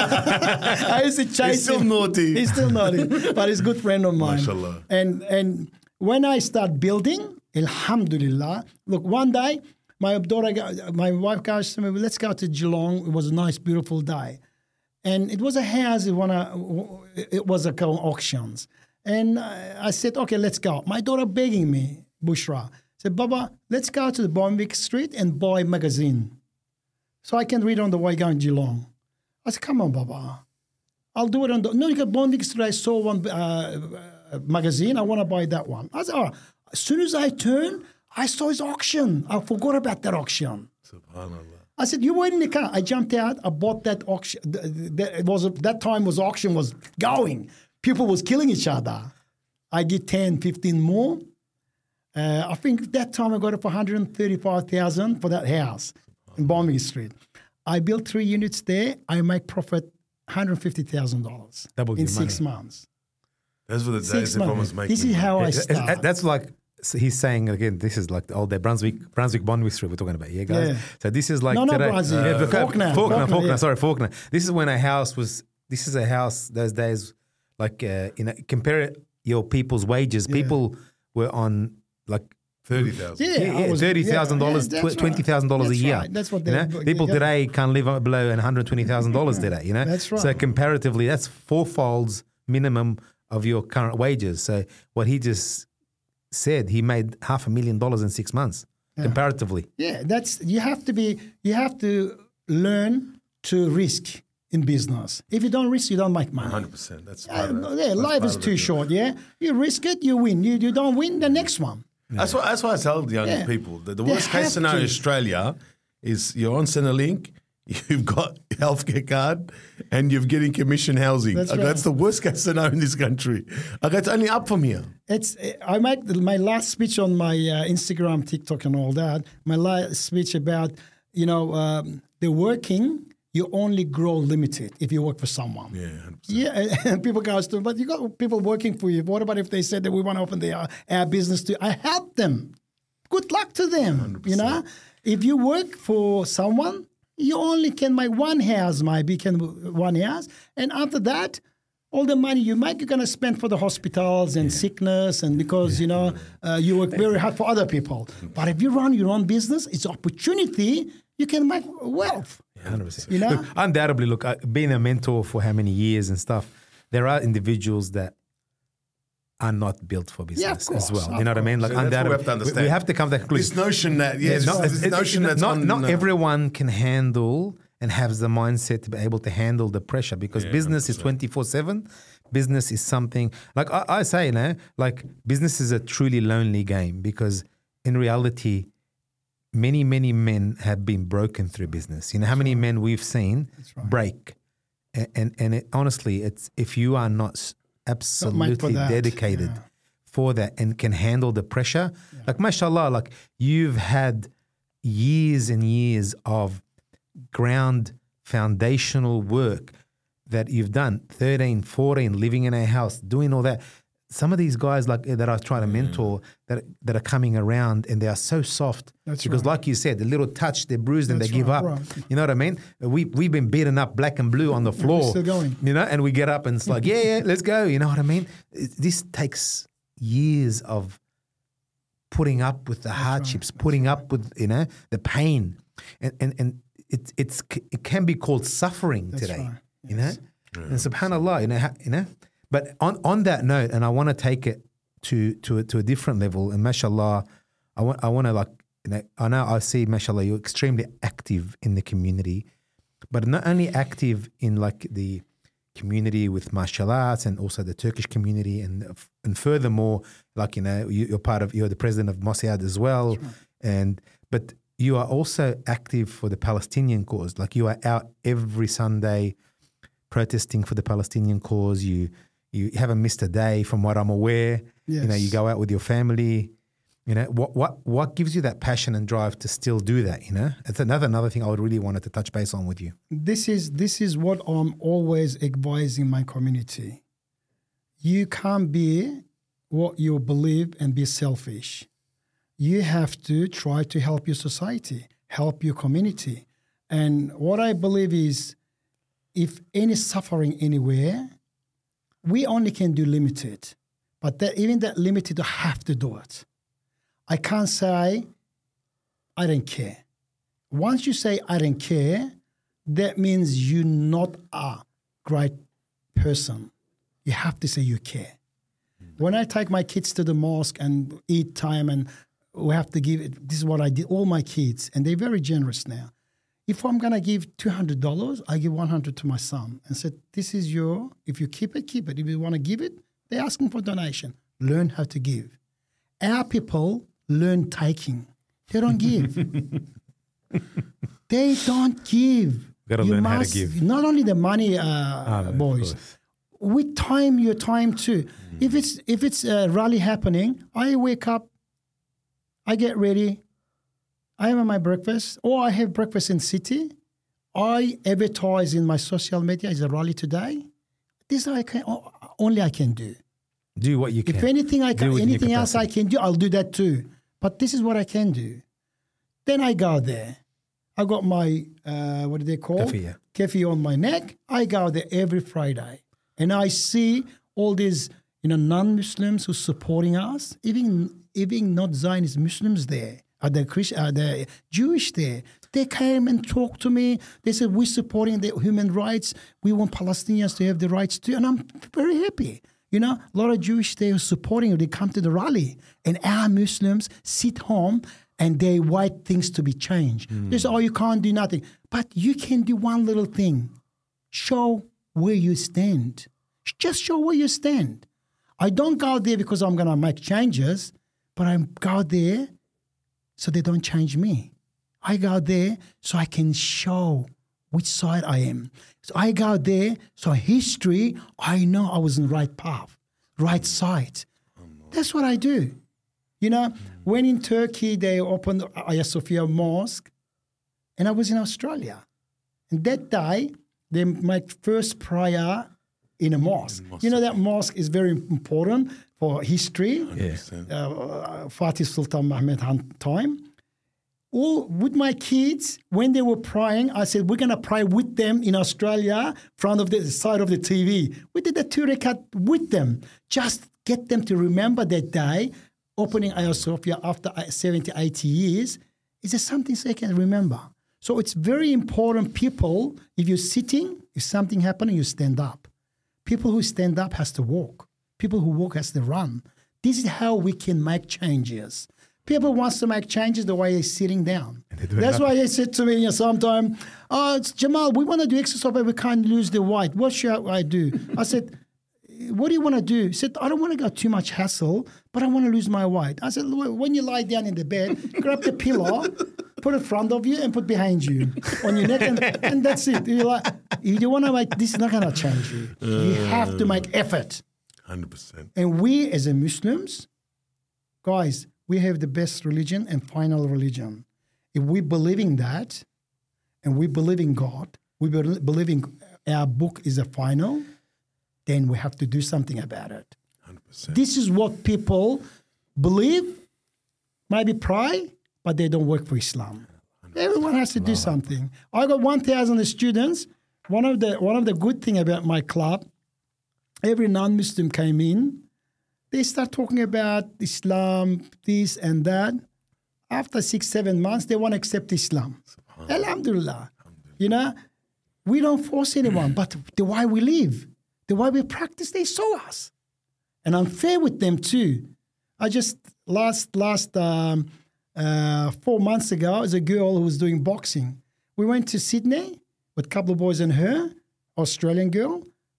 I used to chase He's still him. naughty. He's still naughty, but he's a good friend of mine. Mashallah. And and when I start building, alhamdulillah, look, one day my daughter, got- my wife goes to me, let's go to Geelong. It was a nice, beautiful day. And it was a house, it, wanna, it was a called auctions. And I said, okay, let's go. My daughter begging me, Bushra, said, Baba, let's go to the Bonwick Street and buy a magazine so I can read on the way going to Geelong. I said, come on, Baba. I'll do it on the... No, you got Bonwick Street. I saw one uh, uh, magazine. I want to buy that one. I said, oh. As soon as I turned, I saw his auction. I forgot about that auction. Subhanallah. I said, you wait in the car. I jumped out. I bought that auction. th- th- th- It was that time was auction was going. People was killing each other. I did ten, fifteen more. Uh, I think that time I got it for one hundred thirty-five thousand for that house in Bonwick Street. I built three units there. I make profit one hundred fifty thousand dollars Double in your six money. months. Those were the Six days everyone was months. making. This is how I Yeah, start. That's like so he's saying again. This is like the old day Brunswick, Brunswick Bonwick Street. We're talking about, yeah, guys. Yeah. So this is like No, not today. Brunswick. Yeah, Uh, okay, Faulkner. Faulkner, Faulkner, Faulkner, yeah. Sorry, Faulkner. This is when a house was. This is a house those days. Like uh, you know, compare your people's wages. People were on like thirty thousand. Yeah, yeah, I was- thirty thousand yeah, dollars, yeah, that's twenty thousand dollars a That's year. right. That's what you they- know? People yeah. today can't live below one hundred twenty thousand dollars today. You know, That's right. So comparatively, that's four folds minimum of your current wages. So what he just said, he made half a million dollars in six months comparatively. Yeah, that's you have to be. You have to learn to risk in business. If you don't risk, you don't make money. one hundred percent. That's Uh, part of it. yeah, That's life part is of too it, yeah. short. Yeah, you risk it, you win. You you don't win, the next one. That's why. That's why I tell young Yeah. people that the They worst case have scenario in to. Australia is you're on Centrelink, you've got healthcare card, and you're getting commission housing. That's Okay, right. that's the worst case scenario in this country. Okay, it's only up from here. It's. I make the- my last speech on my uh, Instagram, TikTok, and all that. My last speech about you know um, the working. You only grow limited if you work for someone. Yeah, one hundred percent. Yeah, and people go, to, but you got people working for you. What about if they said that we want to open the, uh, our business too? I help them. Good luck to them. You know, if you work for someone, you only can make one house, maybe can one house, and after that, all the money you make, you're going to spend for the hospitals and sickness, and because you know uh, you work very hard for other people. But if you run your own business, it's opportunity. You can make wealth. one hundred percent. You know? Look, undoubtedly, look, uh, being a mentor for how many years and stuff, there are individuals that are not built for business course, as well. of You know what I mean? Like, So that's what we have to undoubtedly, we, understand. we have to come to that conclusion. This notion that yes, Yeah, not, this it- notion it- that's not, on, not uh, everyone can handle and has the mindset to be able to handle the pressure because business is twenty-four seven. Business is something, like I, I say, you know, like business is a truly lonely game because in reality, many, many men have been broken through business. You know how many men we've seen break? And, and, and it, honestly, it's if you are not s- absolutely that, dedicated yeah. for that and can handle the pressure, like mashallah, like you've had years and years of ground foundational work that you've done, thirteen, fourteen, living in a house, doing all that. Some of these guys like that I try to mentor that that are coming around and they are so soft That's because right. like you said, the little touch, they're bruised and That's they give right, up. right. You know what I mean? We, we've been beaten up black and blue on the floor. still going. You know, and we get up and it's like, yeah, yeah, let's go. You know what I mean? It, this takes years of putting up with the hardships, putting up with, you know, the pain. And and, and it, it's, it can be called suffering That's today, right. you know? And subhanAllah, you know, ha- you know. But on, on that note, and I want to take it to to a, to a different level, and mashallah, I want I want to like, you know, I know I see mashallah, you're extremely active in the community, but not only active in like the community with mashallah and also the Turkish community, and and furthermore, like you know, you, you're part of you're the president of Mossad as well, and but you are also active for the Palestinian cause. Like you are out every Sunday protesting for the Palestinian cause. You you haven't missed a day from what I'm aware. Yes. You know, you go out with your family. You know, what what what gives you that passion and drive to still do that, you know? It's another another thing I would really wanted to touch base on with you. This is this is what I'm always advising my community. You can't be what you believe and be selfish. You have to try to help your society, help your community. And what I believe is if any suffering anywhere, we only can do limited. But that, even that limited, I have to do it. I can't say, I don't care. Once you say, I don't care, that means you're not a great person. You have to say you care. Mm-hmm. When I take my kids to the mosque and eat time and we have to give it, this is what I did, all my kids, and they're very generous now. If I'm going to give two hundred dollars, I give one hundred dollars to my son and said, this is your, if you keep it, keep it. If you want to give it, they're asking for donation. Learn how to give. Our people learn taking. They don't give. They don't give. Got to you learn must, how to give. Not only the money, uh, Oh, no, boys. With time, your time too. Mm. If it's if it's a rally happening, I wake up, I get ready, I have my breakfast, or I have breakfast in city. I advertise in my social media. Is a rally today. This I can only I can do. Do what you can. If anything I can, anything else I capacity. can do, I'll do that too. But this is what I can do. Then I go there. I got my uh, what do they call Keffiyeh. Keffiyeh on my neck. I go there every Friday, and I see all these you know non-Muslims who supporting us. Even even not Zionist Muslims there. Are the Christian? Are the Jewish there? They came and talked to me. They said we're supporting the human rights. We want Palestinians to have the rights too, and I'm very happy. You know, a lot of Jewish they are supporting you. They come to the rally, and our Muslims sit home and they wait things to be changed. Mm. They say, "Oh, you can't do nothing," but you can do one little thing: show where you stand. Just show where you stand. I don't go there because I'm going to make changes, but I go there so they don't change me. I go there so I can show which side I am. So I go there so history, I know I was in the right path, right side. That's what I do. You know, when in Turkey they opened Hagia Sophia Mosque, and I was in Australia. And that day, they made first prayer in a mosque. In mosque. You know, that mosque is very important for history. Yeah. Uh, Fatih Sultan Mehmed Han time. All with my kids, when they were praying, I said, we're going to pray with them in Australia, front of the side of the T V. We did the two rekat with them. Just get them to remember that day, opening Hagia Sophia after seventy, eighty years. Is there something they can remember? So it's very important, people, if you're sitting, if something happening, you stand up. People who stand up has to walk. People who walk has to run. This is how we can make changes. People wants to make changes the way they're sitting down. That's why they said to me you know, sometime, oh, it's Jamal, we want to do exercise, but we can't lose the weight. What should I do? I said, what do you want to do? He said, I don't want to go too much hassle, but I want to lose my weight. I said, when you lie down in the bed, grab the pillow, put it in front of you and put behind you on your neck, and, and that's it. You're like, if you want to make, this is not going to change you. You have to make effort. one hundred percent. And we as a Muslims, guys, we have the best religion and final religion. If we believe in that, and we believe in God, we believe in our book is a final, then we have to do something about it. one hundred percent. This is what people believe, maybe pray, but they don't work for Islam. Everyone has to do something. I got one thousand students. One of the one of the good thing about my club, every non-Muslim came in, they start talking about Islam, this and that. After six, seven months, they want to accept Islam. Alhamdulillah. You know, we don't force anyone, but the way we live, the way we practice, they saw us. And I'm fair with them too. I just, last last um, uh, four months ago, there's a girl who was doing boxing. We went to Sydney with a couple of boys and her, Australian girl.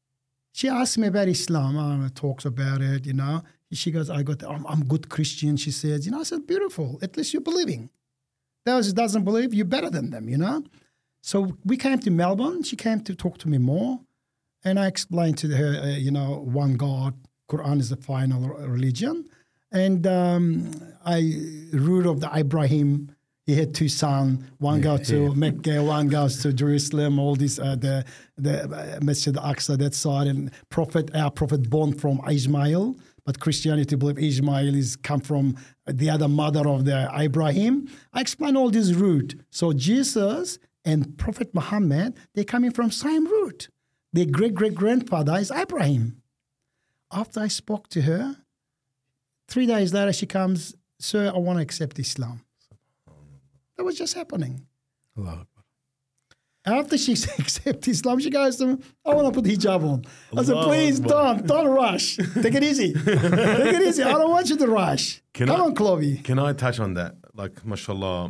She asked me about Islam. I talks about it, you know. She goes, I got, I'm, I'm good Christian, she says. You know, I said, beautiful. At least you're believing. Those who doesn't believe, you're better than them, you know. So we came to Melbourne. She came to talk to me more. And I explained to her, uh, you know, one God, Quran is the final religion. And um, I, root of the Ibrahim, he had two sons. One Yeah, goes to yeah. Mecca, one goes to Jerusalem, all this, uh, the, the uh, Masjid al-Aqsa, that side. And prophet, our prophet born from Ishmael. But Christianity believe Ishmael is come from the other mother of the Ibrahim. I explain all this root. So Jesus and Prophet Muhammad, they're coming from same root. Their great-great-grandfather is Abraham. After I spoke to her, three days later she comes, sir, I want to accept Islam. That was just happening. Allah. After she accepts Islam, she goes to me, I want to put hijab on. I said, Allahu please Akbar. don't, don't rush. Take it easy. Take it easy. I don't want you to rush. Can Come I- on, Chloe. Can I touch on that? Like, mashallah,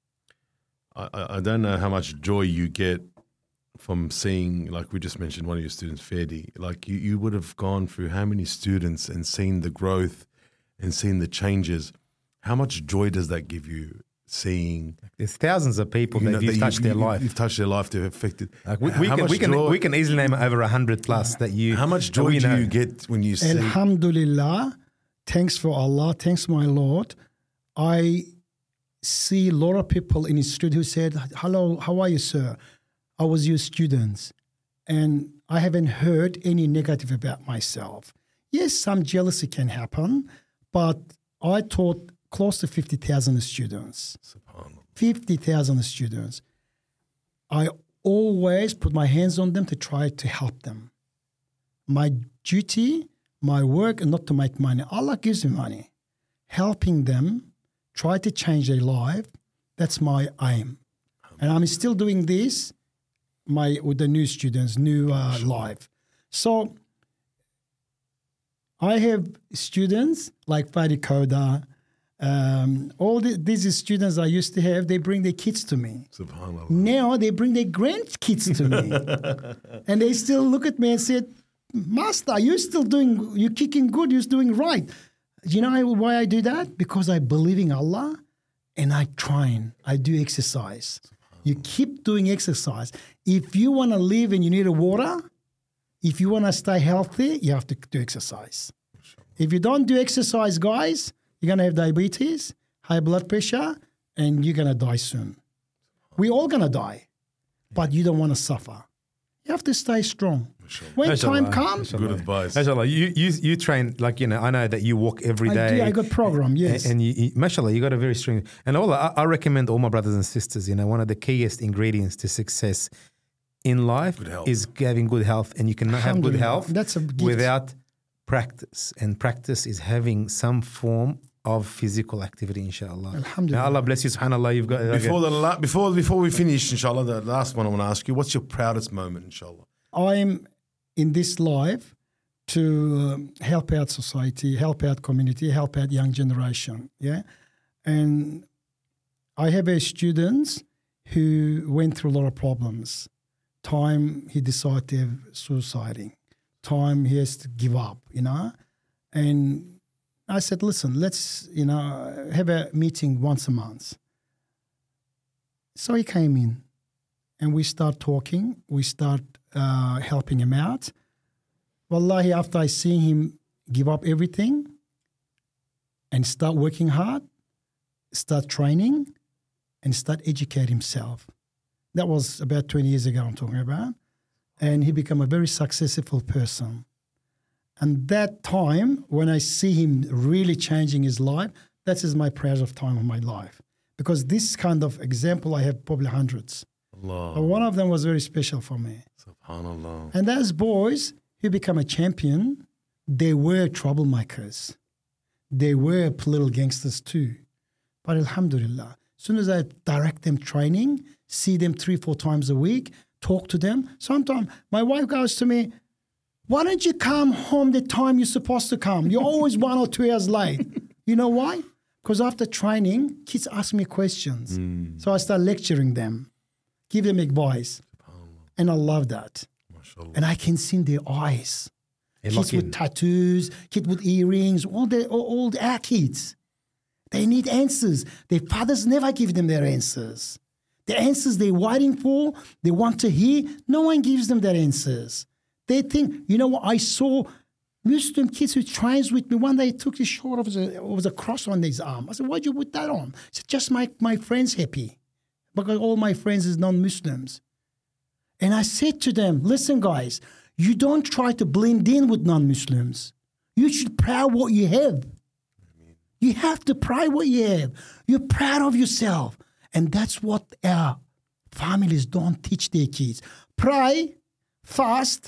I, I I don't know how much joy you get from seeing, like we just mentioned, one of your students, Ferdi. Like, you, you would have gone through how many students and seen the growth and seen the changes. How much joy does that give you, seeing There's thousands of people you that know, you've that touched their you, life. You've touched their life. They've affected. Like we, we how can much we can joy, we can easily name over a hundred plus that you. How much that joy we do know. you get when you see? Alhamdulillah. Thanks for Allah. Thanks, my Lord. I see a lot of people in the street who said, hello, how are you, sir? I was your students. And I haven't heard any negative about myself. Yes, some jealousy can happen, but I taught close to fifty thousand students. Subhanallah. fifty thousand students. I always put my hands on them to try to help them. My duty, my work, is not to make money. Allah gives me money. Helping them, try to change their life, that's my aim. And I'm still doing this my with the new students, new uh, life. So I have students like Fadi Koda, um, all the, these students I used to have, they bring their kids to me. Subhanallah. Now they bring their grandkids to me. And they still look at me and said, Master, you're still doing, you're kicking good, you're doing right. You know why I do that? Because I believe in Allah and I train, I do exercise. You keep doing exercise. If you want to live and you need a water, if you want to stay healthy, you have to do exercise. If you don't do exercise, guys, you're going to have diabetes, high blood pressure, and you're going to die soon. We're all going to die, but you don't want to suffer. You have to stay strong. When Mashallah, time comes, Good advice. Mashallah, you, you you train, like, you know, I know that you walk every I day. do, I got program, yes. And, and you, you, mashallah, you got a very strong. And all I, I recommend all my brothers and sisters, you know, one of the keyest ingredients to success in life Good health. is having good health. And you cannot have good Alhamdulillah. health That's a gift. without practice. And practice is having some form of physical activity, inshallah. Alhamdulillah. May Allah bless you, subhanallah. You've got Before the la- before before we finish, inshallah, the last one I want to ask you: what's your proudest moment, inshallah? I'm in this life to um, help out society, help out community, help out young generation. Yeah, and I have a students who went through a lot of problems. Time he decided to have suiciding. Time he has to give up. You know, and I said, listen, let's you know have a meeting once a month. So he came in, and we start talking. We start uh, helping him out. Wallahi, after I see him give up everything and start working hard, start training, and start educate himself. That was about twenty years ago I'm talking about. And he became a very successful person. And that time, when I see him really changing his life, that is my proudest time of my life. Because this kind of example, I have probably hundreds. Allah. But one of them was very special for me. Subhanallah. And those boys who become a champion, they were troublemakers. They were political gangsters too. But alhamdulillah, as soon as I direct them training, see them three, four times a week, talk to them. Sometimes my wife goes to me, why don't you come home the time you're supposed to come? You're always one or two hours late. You know why? Because after training, kids ask me questions. Mm. So I start lecturing them, give them advice. And I love that. Mashallah. And I can see in their eyes. They Kids lock with in. tattoos, kids with earrings, all the all, all the, our kids. They need answers. Their fathers never give them their answers. The answers they're waiting for, they want to hear, no one gives them their answers. They think, you know what, I saw Muslim kids who trains with me. One day he took his shirt off, it was a cross on his arm. I said, why'd you put that on? He said, just make my friends happy because all my friends is non-Muslims. And I said to them, listen, guys, you don't try to blend in with non-Muslims. You should proud what you have. You have to pride what you have. You're proud of yourself. And that's what our families don't teach their kids. Pray, fast,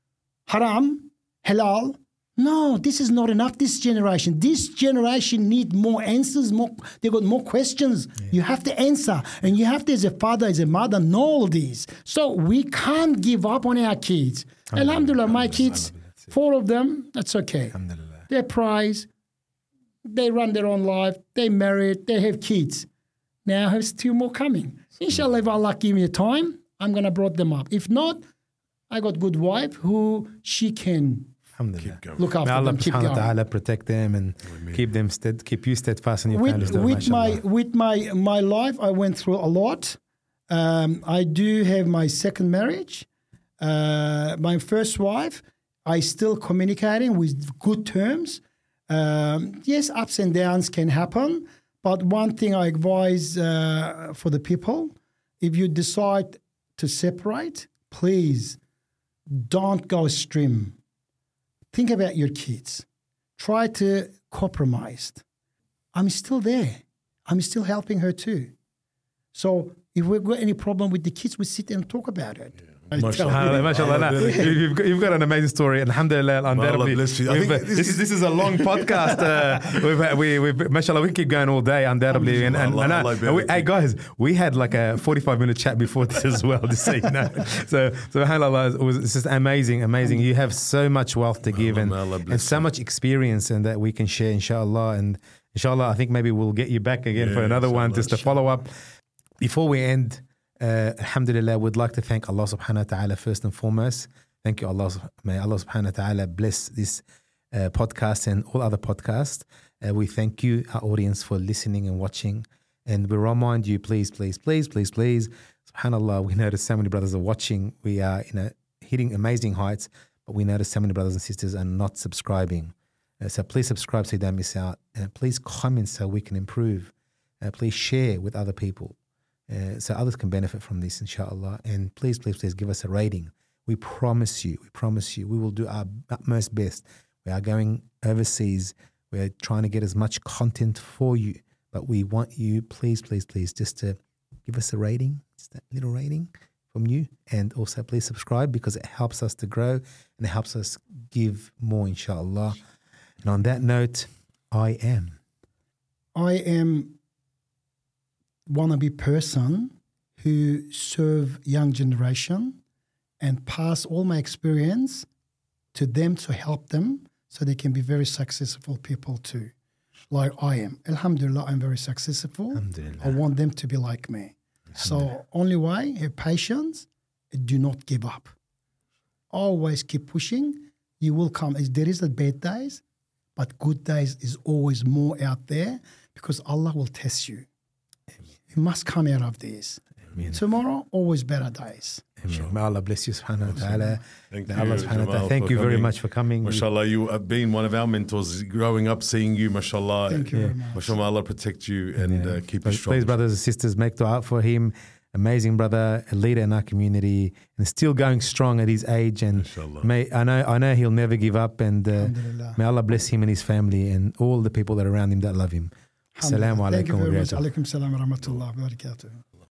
haram, halal. No, this is not enough, this generation. This generation need more answers. More, they got more questions. Yeah. You have to answer. And you have to, as a father, as a mother, know all these. So we can't give up on our kids. Alhamdulillah, Alhamdulillah my kids, four of them, that's okay. They're prize. They run their own life. They married. They have kids. Now there's two more coming. Inshallah, if Allah give me a time, I'm going to bring them up. If not, I got good wife who she can look after May Allah them. Keep subhanahu wa going. ta'ala protect them and Amen. keep them stead, keep you steadfast in your With, families. though, with my mashallah. with my my life, I went through a lot. Um, I do have my second marriage. Uh, my first wife, I still communicating with good terms. Um, yes, ups and downs can happen. But one thing I advise uh, for the people, if you decide to separate, please don't go extreme. Think about your kids. Try to compromise. I'm still there. I'm still helping her too. So if we've got any problem with the kids, we sit and talk about it. I tell Mashallah. you. SubhanAllah, mashallah. Allah, No, you've, got, you've got an amazing story. Alhamdulillah, undoubtedly. bless you. I We've, think uh, this This is this is a long podcast. Uh, we've, had- we, we've, mashallah, we keep going all day, undoubtedly. And, and, Allah, and, uh, Allah, and we, hey, guys, we had like a forty-five minute chat before this as well, just so you know. So, so subhanAllah, it was it's just amazing, amazing. You have so much wealth to give and, Allah bless and so you. much experience and that we can share, inshallah. And inshallah, I think maybe we'll get you back again Yeah, for another one inshallah, just to follow up. Before we end, Uh, Alhamdulillah, we'd like to thank Allah subhanahu wa ta'ala first and foremost. Thank you, Allah. May Allah subhanahu wa ta'ala bless this uh, podcast and all other podcasts. Uh, we thank you, our audience, for listening and watching. And we remind you, please, please, please, please, please, subhanAllah, we notice so many brothers are watching. We are you know, hitting amazing heights, but we notice so many brothers and sisters are not subscribing. Uh, so please subscribe so you don't miss out. And please comment so we can improve. Uh, please share with other people. Uh, so others can benefit from this, inshallah. And please, please, please give us a rating. We promise you, we promise you, we will do our utmost best. We are going overseas. We're trying to get as much content for you. But we want you, please, please, please, just to give us a rating, just that little rating from you. And also please subscribe because it helps us to grow and it helps us give more, inshallah. And on that note, I am. I am wannabe person who serve young generation and pass all my experience to them to help them so they can be very successful people too, like I am. Alhamdulillah, I'm very successful. Alhamdulillah. I want them to be like me. So only way, have patience, do not give up. Always keep pushing. You will come. There is the bad days, but good days is always more out there because Allah will test you. You must come out of this. Amen. Tomorrow, always better days. Amen. May Allah bless you, subhanahu wa ta'ala. Thank May you, Allah subhanahu wa ta'ala. Jamal, Thank for you very coming. much for coming. Mashallah, you have been one of our mentors growing up, seeing you, mashallah. Thank you very much. Mashallah, Allah protect you and Yeah. uh, keep you Please, strong. please, brothers and sisters, make dua for him. Amazing brother, a leader in our community, and still going strong at his age. And Inshallah. may I know, I know he'll never give up. And uh, Alhamdulillah. may Allah bless him and his family and all the people that are around him that love him. Assalamu Thank you alaikum wa very much. barakatuh. Alaikum salam wa rahmatullah wa barakatuh.